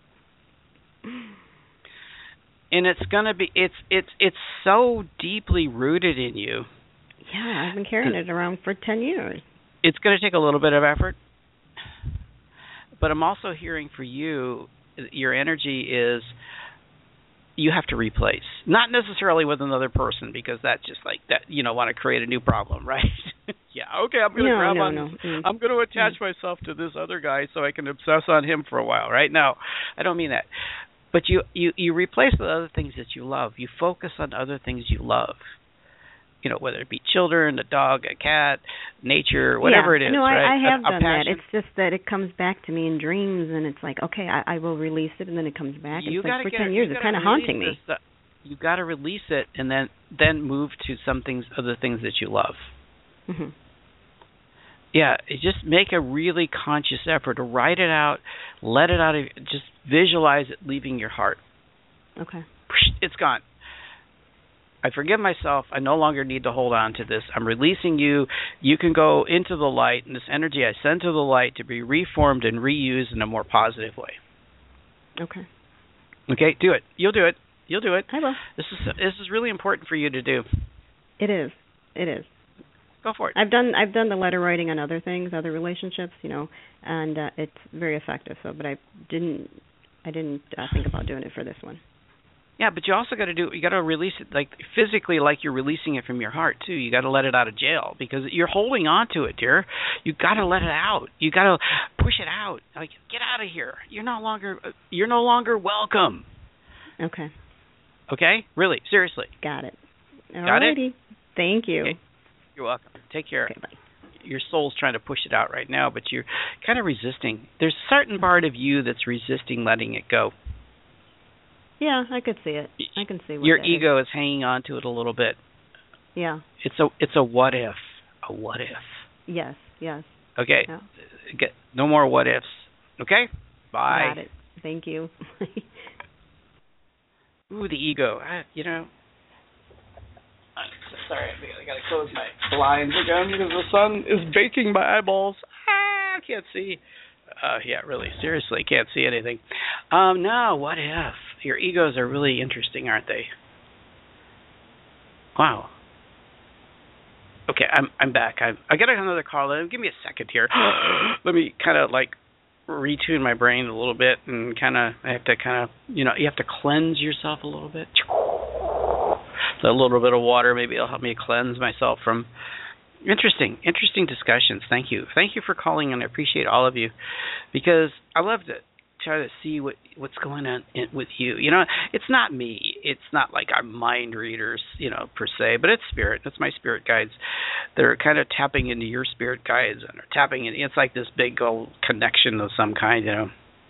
And it's gonna be it's it's it's so deeply rooted in you. Yeah, I've been carrying it around for ten years. It's gonna take a little bit of effort. But I'm also hearing for you, your energy is you have to replace. Not necessarily with another person, because that's just like that, you know, want to create a new problem, right? yeah, okay, I'm gonna no, grab no, on no. Mm. I'm gonna attach mm. myself to this other guy so I can obsess on him for a while, right? No, I don't mean that. But you, you, you replace with other things that you love. You focus on other things you love. You know, whether it be children, a dog, a cat, nature, whatever yeah. it is. No, right? I, I have a, a done passion. that. It's just that it comes back to me in dreams, and it's like, okay, I, I will release it, and then it comes back. You it's like for get, ten years, it's kind of haunting me. This, uh, you got to release it, and then then move to some things, other things that you love. Mm-hmm. Yeah, just make a really conscious effort to write it out, let it out of, just visualize it leaving your heart. Okay. It's gone. I forgive myself. I no longer need to hold on to this. I'm releasing you. You can go into the light, and this energy I send to the light to be reformed and reused in a more positive way. Okay. Okay, do it. You'll do it. You'll do it. I will. This is this is really important for you to do. It is. It is. Go for it. I've done I've done the letter writing on other things, other relationships, you know, and uh, it's very effective. So, but I didn't I didn't uh, think about doing it for this one. Yeah, but you also got to do you got to release it like physically, like you're releasing it from your heart too. You got to let it out of jail because you're holding on to it, dear. You got to let it out. You got to push it out. Like, get out of here. You're no longer you're no longer welcome. Okay. Okay? Really? Seriously. Got it. Got Alrighty. it? Thank you. Okay. You're welcome. Take care. Okay, bye. Your soul's trying to push it out right now, but you're kind of resisting. There's a certain part of you that's resisting letting it go. Yeah, I could see it. I can see what your that ego is. is hanging on to it a little bit. Yeah. It's a it's a what if, a what if. Yes, yes. Okay. Yeah. Get no more what ifs. Okay? Bye. Got it. Thank you. Ooh, the ego. I, you know. I'm so sorry, I gotta close my blinds again because the sun is baking my eyeballs. Ah, I can't see. Uh, yeah, really, seriously, can't see anything. Um, no, what if? Your egos are really interesting, aren't they? Wow. Okay, I'm I'm back. I I got another call. Give me a second here. Let me kind of like retune my brain a little bit and kind of I have to kind of you know you have to cleanse yourself a little bit. So a little bit of water maybe it'll help me cleanse myself from interesting interesting discussions. Thank you, thank you for calling, and I appreciate all of you because I love to try to see what what's going on in, with you. You know, it's not me. It's not like I'm mind readers, you know, per se, but it's spirit. It's my spirit guides. They're kind of tapping into your spirit guides and are tapping in. It's like this big old connection of some kind, you know.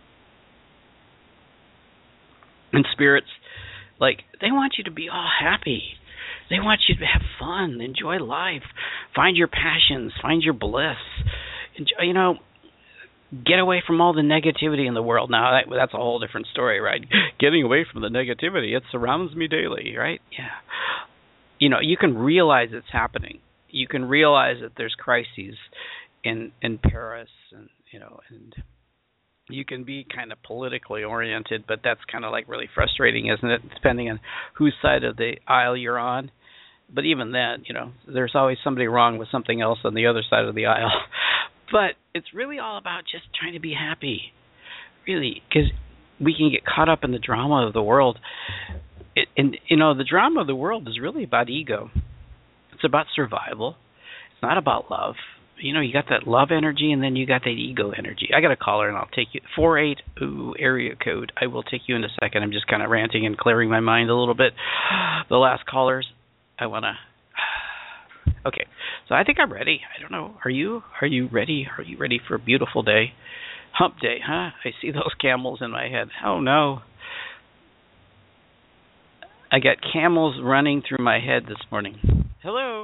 And spirits, like, they want you to be all happy. They want you to have fun, enjoy life, find your passions, find your bliss. Enjoy, you know, get away from all the negativity in the world. Now, that, that's a whole different story, right? Getting away from the negativity. It surrounds me daily, right? Yeah. You know, you can realize it's happening. You can realize that there's crises in in Paris, and, you know, and you can be kind of politically oriented, but that's kind of like really frustrating, isn't it? Depending on whose side of the aisle you're on. But even then, you know, there's always somebody wrong with something else on the other side of the aisle. But it's really all about just trying to be happy, really, because we can get caught up in the drama of the world. It, and, you know, the drama of the world is really about ego. It's about survival. It's not about love. You know, you got that love energy, and then you got that ego energy. I got a caller, and I'll take you. four eight ooh, area code. I will take you in a second. I'm just kind of ranting and clearing my mind a little bit. The last callers, I want to... Okay, so I think I'm ready. I don't know. Are you? Are you ready? Are you ready for a beautiful day? Hump day, huh? I see those camels in my head. Oh, no. I got camels running through my head this morning. Hello.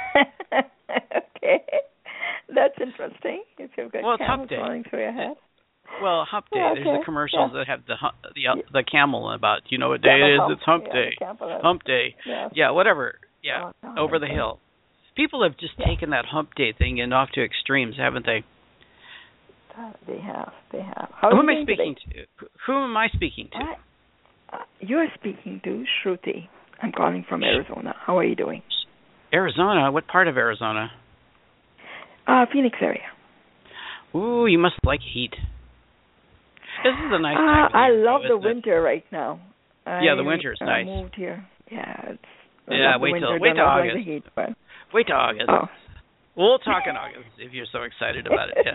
Okay. That's interesting. If you've got well, camels hump running through your head. Well, hump day. Yeah, okay. There's the commercials yeah. that have the the the camel about. Do you know what day camel it is? hump. It's hump yeah, day. Hump day. Yeah. yeah, whatever. Yeah, oh, no, over the okay. hill. People have just yeah. taken that hump day thing and off to extremes, haven't they? Uh, they have. They have. How Who are am I you speaking today? to? Who am I speaking to? I, uh, you are speaking to Shruti. I'm calling from Arizona. How are you doing? Arizona? What part of Arizona? Uh, Phoenix area. Ooh, you must like heat. This is a nice uh, time. I year, love though, the winter right now. I, yeah, the winter's I nice. moved here. Yeah, it's. I yeah, love wait the till winter. wait till Don't August. Like the heat, but... Wait till August. Oh. We'll talk in August if you're so excited about it. Yeah.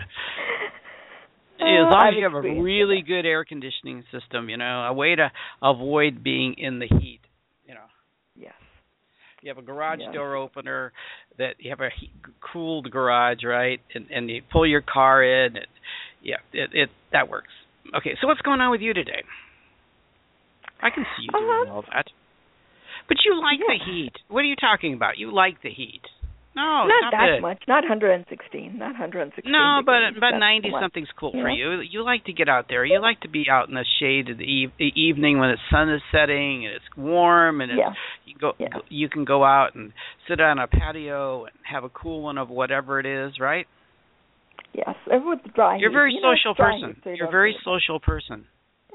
Uh, as long I've as you have a really good air conditioning system, you know, a way to avoid being in the heat, you know. Yes. You have a garage yes. door opener, that you have a heat, cooled garage, right? And and you pull your car in. And, yeah, it, it that works. Okay, so what's going on with you today? I can see you doing uh, all that. But you like yeah. the heat. What are you talking about? You like the heat. No, not that it. much. Not one hundred sixteen. Not one hundred sixteen. No, but but That's ninety something's cool you for know? you. You like to get out there. You like to be out in the shade of the, e- the evening when the sun is setting and it's warm and it's, yeah. you go. Yeah. You can go out and sit on a patio and have a cool one of whatever it is, right? Yes, it would dry. You're a very you know, social person. So you You're a very it. social person.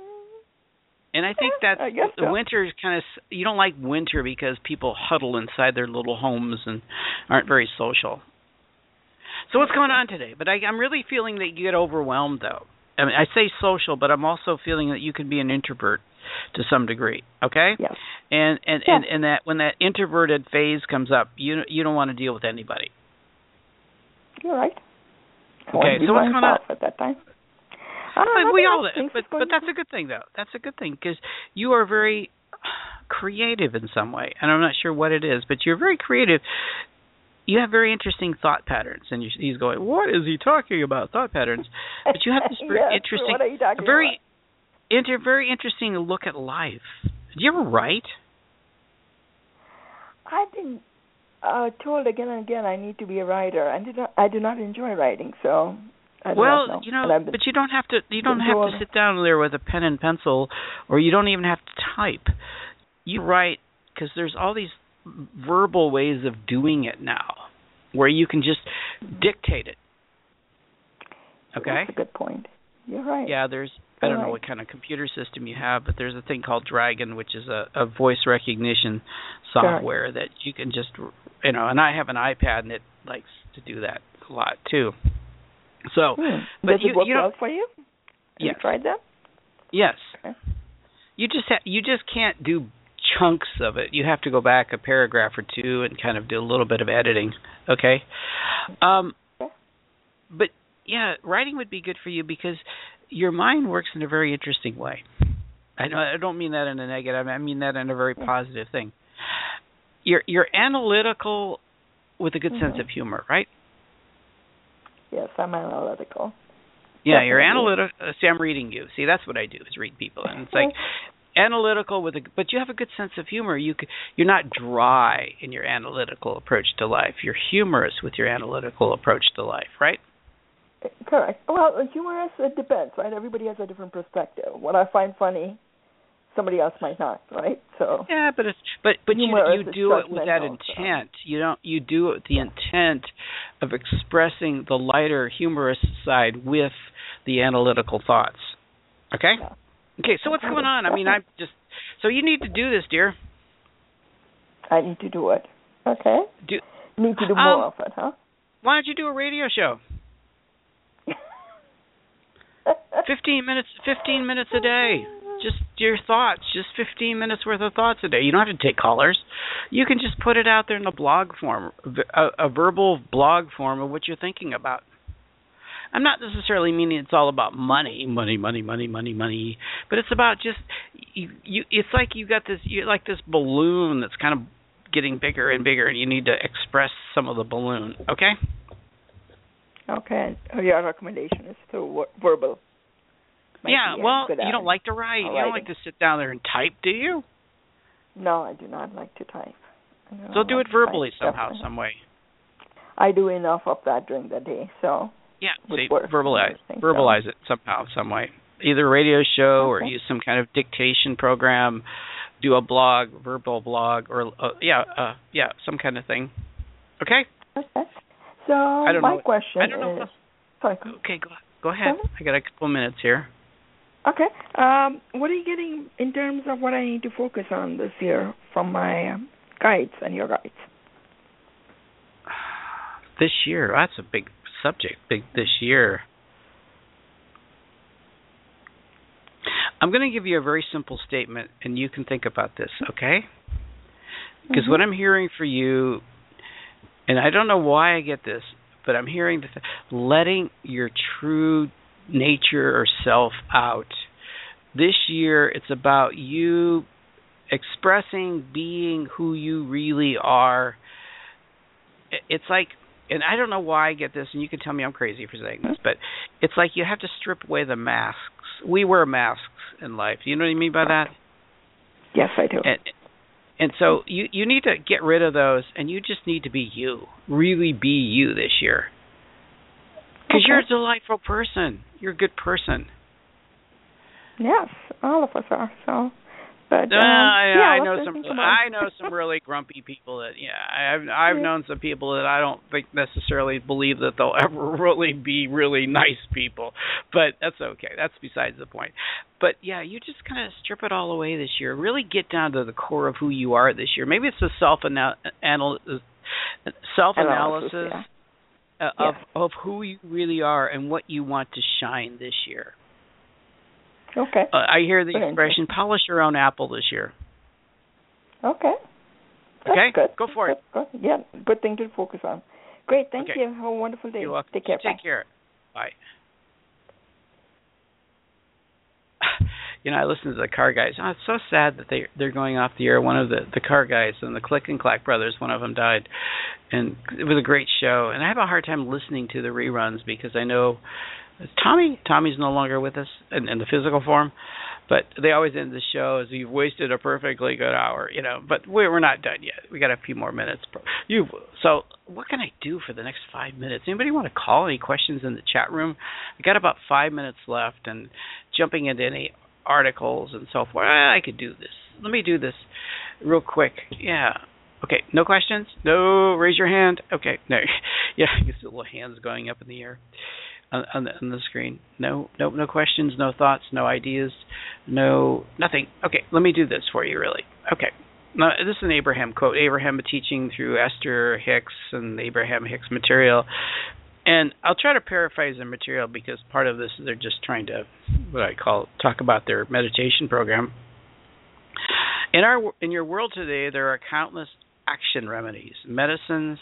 And I think that I guess the so. winter is kind of, you don't like winter because people huddle inside their little homes and aren't very social. So what's going on today? But I, I'm really feeling that you get overwhelmed, though. I mean, I say social, but I'm also feeling that you can be an introvert to some degree. Okay? Yes. And and, yeah. and and that when that introverted phase comes up, you you don't want to deal with anybody. You're right. I okay. So what's going on at that time? Uh, but we all, but but that's a good thing, though. That's a good thing because you are very creative in some way, and I'm not sure what it is, but you're very creative. You have very interesting thought patterns, and you, he's going, "What is he talking about? Thought patterns?" But you have this very yes, interesting, what are you talking very, inter- very interesting look at life. Do you ever write? I've been uh, told again and again I need to be a writer. I do not. I do not enjoy writing, so. I do well, not know. you know, been, but you don't have to. You don't have to sit down there with a pen and pencil, or you don't even have to type. You write because there's all these verbal ways of doing it now, where you can just dictate it. Okay. That's a good point. You're right. Yeah, there's. I don't know what kind of computer system you have, but there's a thing called Dragon, which is a, a voice recognition software sure. that you can just, you know, and I have an iPad and it likes to do that a lot too. So, hmm. but Does you, it work you know, well for you? Have yes. you tried that? Yes. Okay. You just ha- you just can't do chunks of it. You have to go back a paragraph or two and kind of do a little bit of editing. Okay. Um, okay. But yeah, writing would be good for you because your mind works in a very interesting way. I know I don't mean that in a negative. I mean that in a very positive thing. You're you're analytical with a good mm-hmm. sense of humor, right? Yes, I'm analytical. Yeah, Definitely. You're analytical. Uh, see, I'm reading you. See, that's what I do is read people, and it's like analytical with a, but you have a good sense of humor. You could, you're not dry in your analytical approach to life. You're humorous with your analytical approach to life, right? Correct. Well, humorous, it depends, right? Everybody has a different perspective. What I find funny, somebody else might not, right? So yeah, but it's but but you you do it with that intent. So. You don't you do it with the intent of expressing the lighter, humorous side with the analytical thoughts. Okay. Yeah. Okay. So what's going on? I mean, I just so you need to do this, dear. I need to do it. Okay. Do need to do more um, of it, huh? Why don't you do a radio show? Fifteen minutes. Fifteen minutes a day. Just your thoughts. Just fifteen minutes worth of thoughts a day. You don't have to take callers. You can just put it out there in a blog form, a, a verbal blog form of what you're thinking about. I'm not necessarily meaning it's all about money, money, money, money, money, money, but it's about just you. you it's like you got this. You're like this balloon that's kind of getting bigger and bigger, and you need to express some of the balloon. Okay. Okay. Your recommendation is to verbal. Might yeah. Well, you don't like to write. You don't like to sit down there and type, do you? No, I do not like to type. So do it verbally somehow, definitely. some way. I do enough of that during the day, so. Yeah, see, verbalize, verbalize it somehow, some way. Either a radio show okay. or use some kind of dictation program, do a blog, verbal blog, or uh, yeah, uh, yeah, some kind of thing. Okay. Okay. So I don't my know, question I don't know is. Sorry. Okay, go go ahead. Sorry? I got a couple minutes here. Okay. Um, what are you getting in terms of what I need to focus on this year from my um, guides and your guides? This year, that's a big subject. Big this year. I'm going to give you a very simple statement, and you can think about this, okay? Because mm-hmm. what I'm hearing for you, and I don't know why I get this, but I'm hearing the th- letting your true nature or self out. This year, it's about you expressing, being who you really are. It's like, and I don't know why I get this, and you can tell me I'm crazy for saying this, but it's like you have to strip away the masks. We wear masks in life. You know what I mean by that? Yes, I do. And, and so you, you need to get rid of those, and you just need to be you. Really be you this year. Because okay. you're a delightful person. You're a good person. Yes, all of us are. So, but um, uh, I, yeah, I know some. I know some really grumpy people that. Yeah, I've I've yeah. known some people that I don't think necessarily believe that they'll ever really be really nice people. But that's okay. That's besides the point. But yeah, you just kind of strip it all away this year. Really get down to the core of who you are this year. Maybe it's a self anal self analysis. Yeah. Uh, yeah. of of who you really are and what you want to shine this year. Okay. Uh, I hear the Very expression, polish your own apple this year. Okay. That's okay? Good. Go for good. it. Good. Yeah, good thing to focus on. Great, thank okay. you. Have a wonderful day. You're welcome. Take care. Take Bye. care. Bye. You know, I listened to the car guys. Oh, it's so sad that they they're going off the air. One of the, the car guys and the Click and Clack brothers, one of them died, and it was a great show. And I have a hard time listening to the reruns because I know Tommy Tommy's no longer with us in, in the physical form, But they always end the show as you've wasted a perfectly good hour, you know. But we're not done yet. We got a few more minutes. You so what can I do for the next five minutes? Anybody want to call? Any questions in the chat room? I got about five minutes left, and jumping into any articles and so forth. I could do this. Let me do this real quick. Yeah. Okay. No questions? No. Raise your hand. Okay. No. Yeah. I guess the little hands going up in the air. On, on, the, on the screen. No, no, no questions, no thoughts, no ideas, no nothing. Okay, let me do this for you, really. Okay, now, this is an Abraham quote. Abraham teaching through Esther Hicks and Abraham Hicks material, and I'll try to paraphrase the material because part of this is they're just trying to what I call talk about their meditation program. In our in your world today, there are countless action remedies, medicines,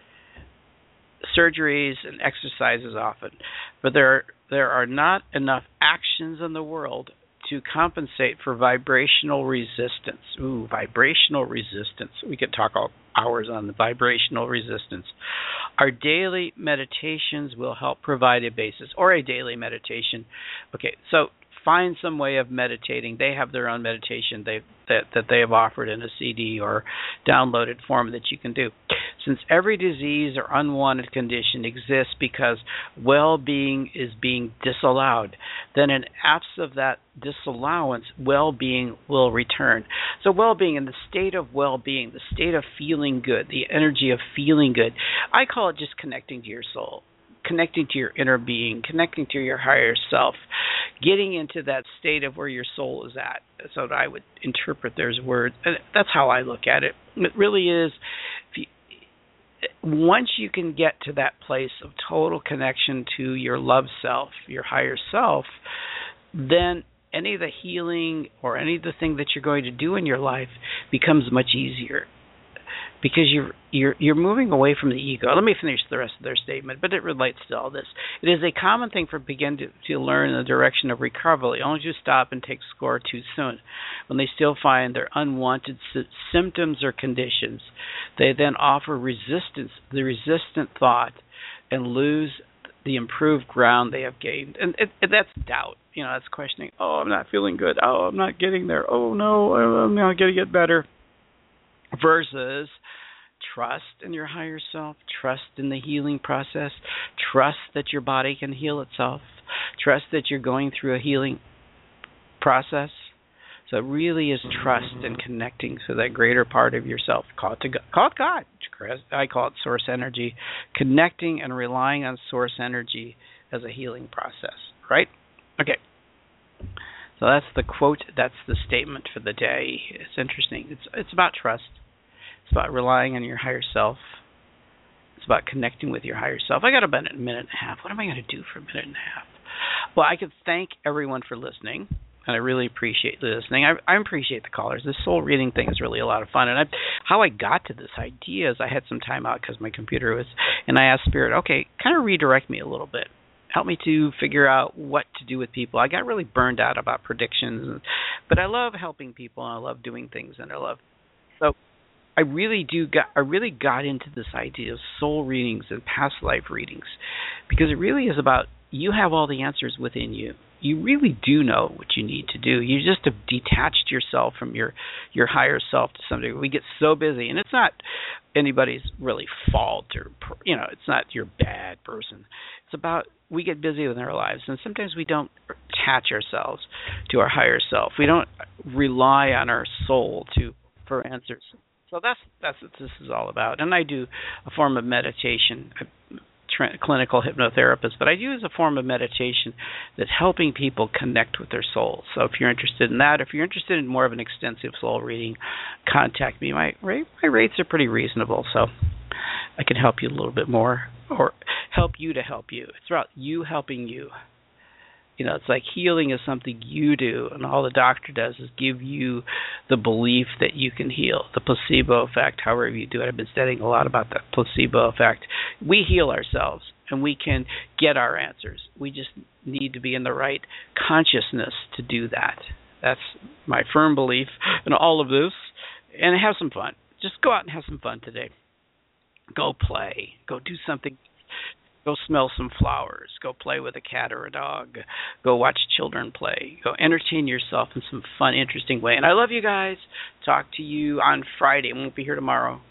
surgeries, and exercises often, but there there are not enough actions in the world to compensate for vibrational resistance. Ooh, vibrational resistance. We could talk all hours on the vibrational resistance. Our daily meditations will help provide a basis, or a daily meditation. Okay, so find some way of meditating. They have their own meditation they, that, that they have offered in a C D or downloaded form that you can do. Since every disease or unwanted condition exists because well-being is being disallowed, then in absence of that disallowance, well-being will return. So well-being, in the state of well-being, the state of feeling good, the energy of feeling good, I call it just connecting to your soul, connecting to your inner being, connecting to your higher self, getting into that state of where your soul is at. So that I would interpret those words. And that's how I look at it. It really is, if you, once you can get to that place of total connection to your love self, your higher self, then any of the healing or any of the thing that you're going to do in your life becomes much easier. Because you're you're you're moving away from the ego. Let me finish the rest of their statement, but it relates to all this. It is a common thing for begin to, to learn in the direction of recovery, only to stop and take score too soon. When they still find their unwanted sy- symptoms or conditions, they then offer resistance, the resistant thought, and lose the improved ground they have gained. And it, it, that's doubt. You know, that's questioning. Oh, I'm not feeling good. Oh, I'm not getting there. Oh, no, I'm not going to get better. Versus trust in your higher self, trust in the healing process, trust that your body can heal itself, trust that you're going through a healing process. So it really is trust and connecting to that greater part of yourself. Call it to God. Call it God. I call it source energy. Connecting and relying on source energy as a healing process. Right? Okay. So that's the quote. That's the statement for the day. It's interesting. It's it's about trust. It's about relying on your higher self. It's about connecting with your higher self. I got about a minute and a half. What am I going to do for a minute and a half? Well, I could thank everyone for listening, and I really appreciate listening. I, I appreciate the callers. This soul reading thing is really a lot of fun. And I, how I got to this idea is I had some time out because my computer was, and I asked Spirit, okay, kind of redirect me a little bit. Help me to figure out what to do with people. I got really burned out about predictions, but I love helping people, and I love doing things, and I love. So I really do got. I really got into this idea of soul readings and past life readings because it really is about you have all the answers within you. You really do know what you need to do. You just have detached yourself from your, your higher self to some degree. We get so busy, and it's not anybody's really fault or, you know, it's not your bad person. It's about we get busy with our lives, and sometimes we don't attach ourselves to our higher self. We don't rely on our soul to for answers. So that's that's what this is all about. And I do a form of meditation. I'm a clinical hypnotherapist, but I do as a form of meditation that's helping people connect with their souls. So if you're interested in that, if you're interested in more of an extensive soul reading, contact me. My rate, my rates are pretty reasonable, so I can help you a little bit more or help you to help you. It's about you helping you. You know, it's like healing is something you do, and all the doctor does is give you the belief that you can heal, the placebo effect, however you do it. I've been studying a lot about that placebo effect. We heal ourselves, and we can get our answers. We just need to be in the right consciousness to do that. That's my firm belief in all of this. And have some fun. Just go out and have some fun today. Go play. Go do something. Go smell some flowers. Go play with a cat or a dog. Go watch children play. Go entertain yourself in some fun, interesting way. And I love you guys. Talk to you on Friday. I won't be here tomorrow.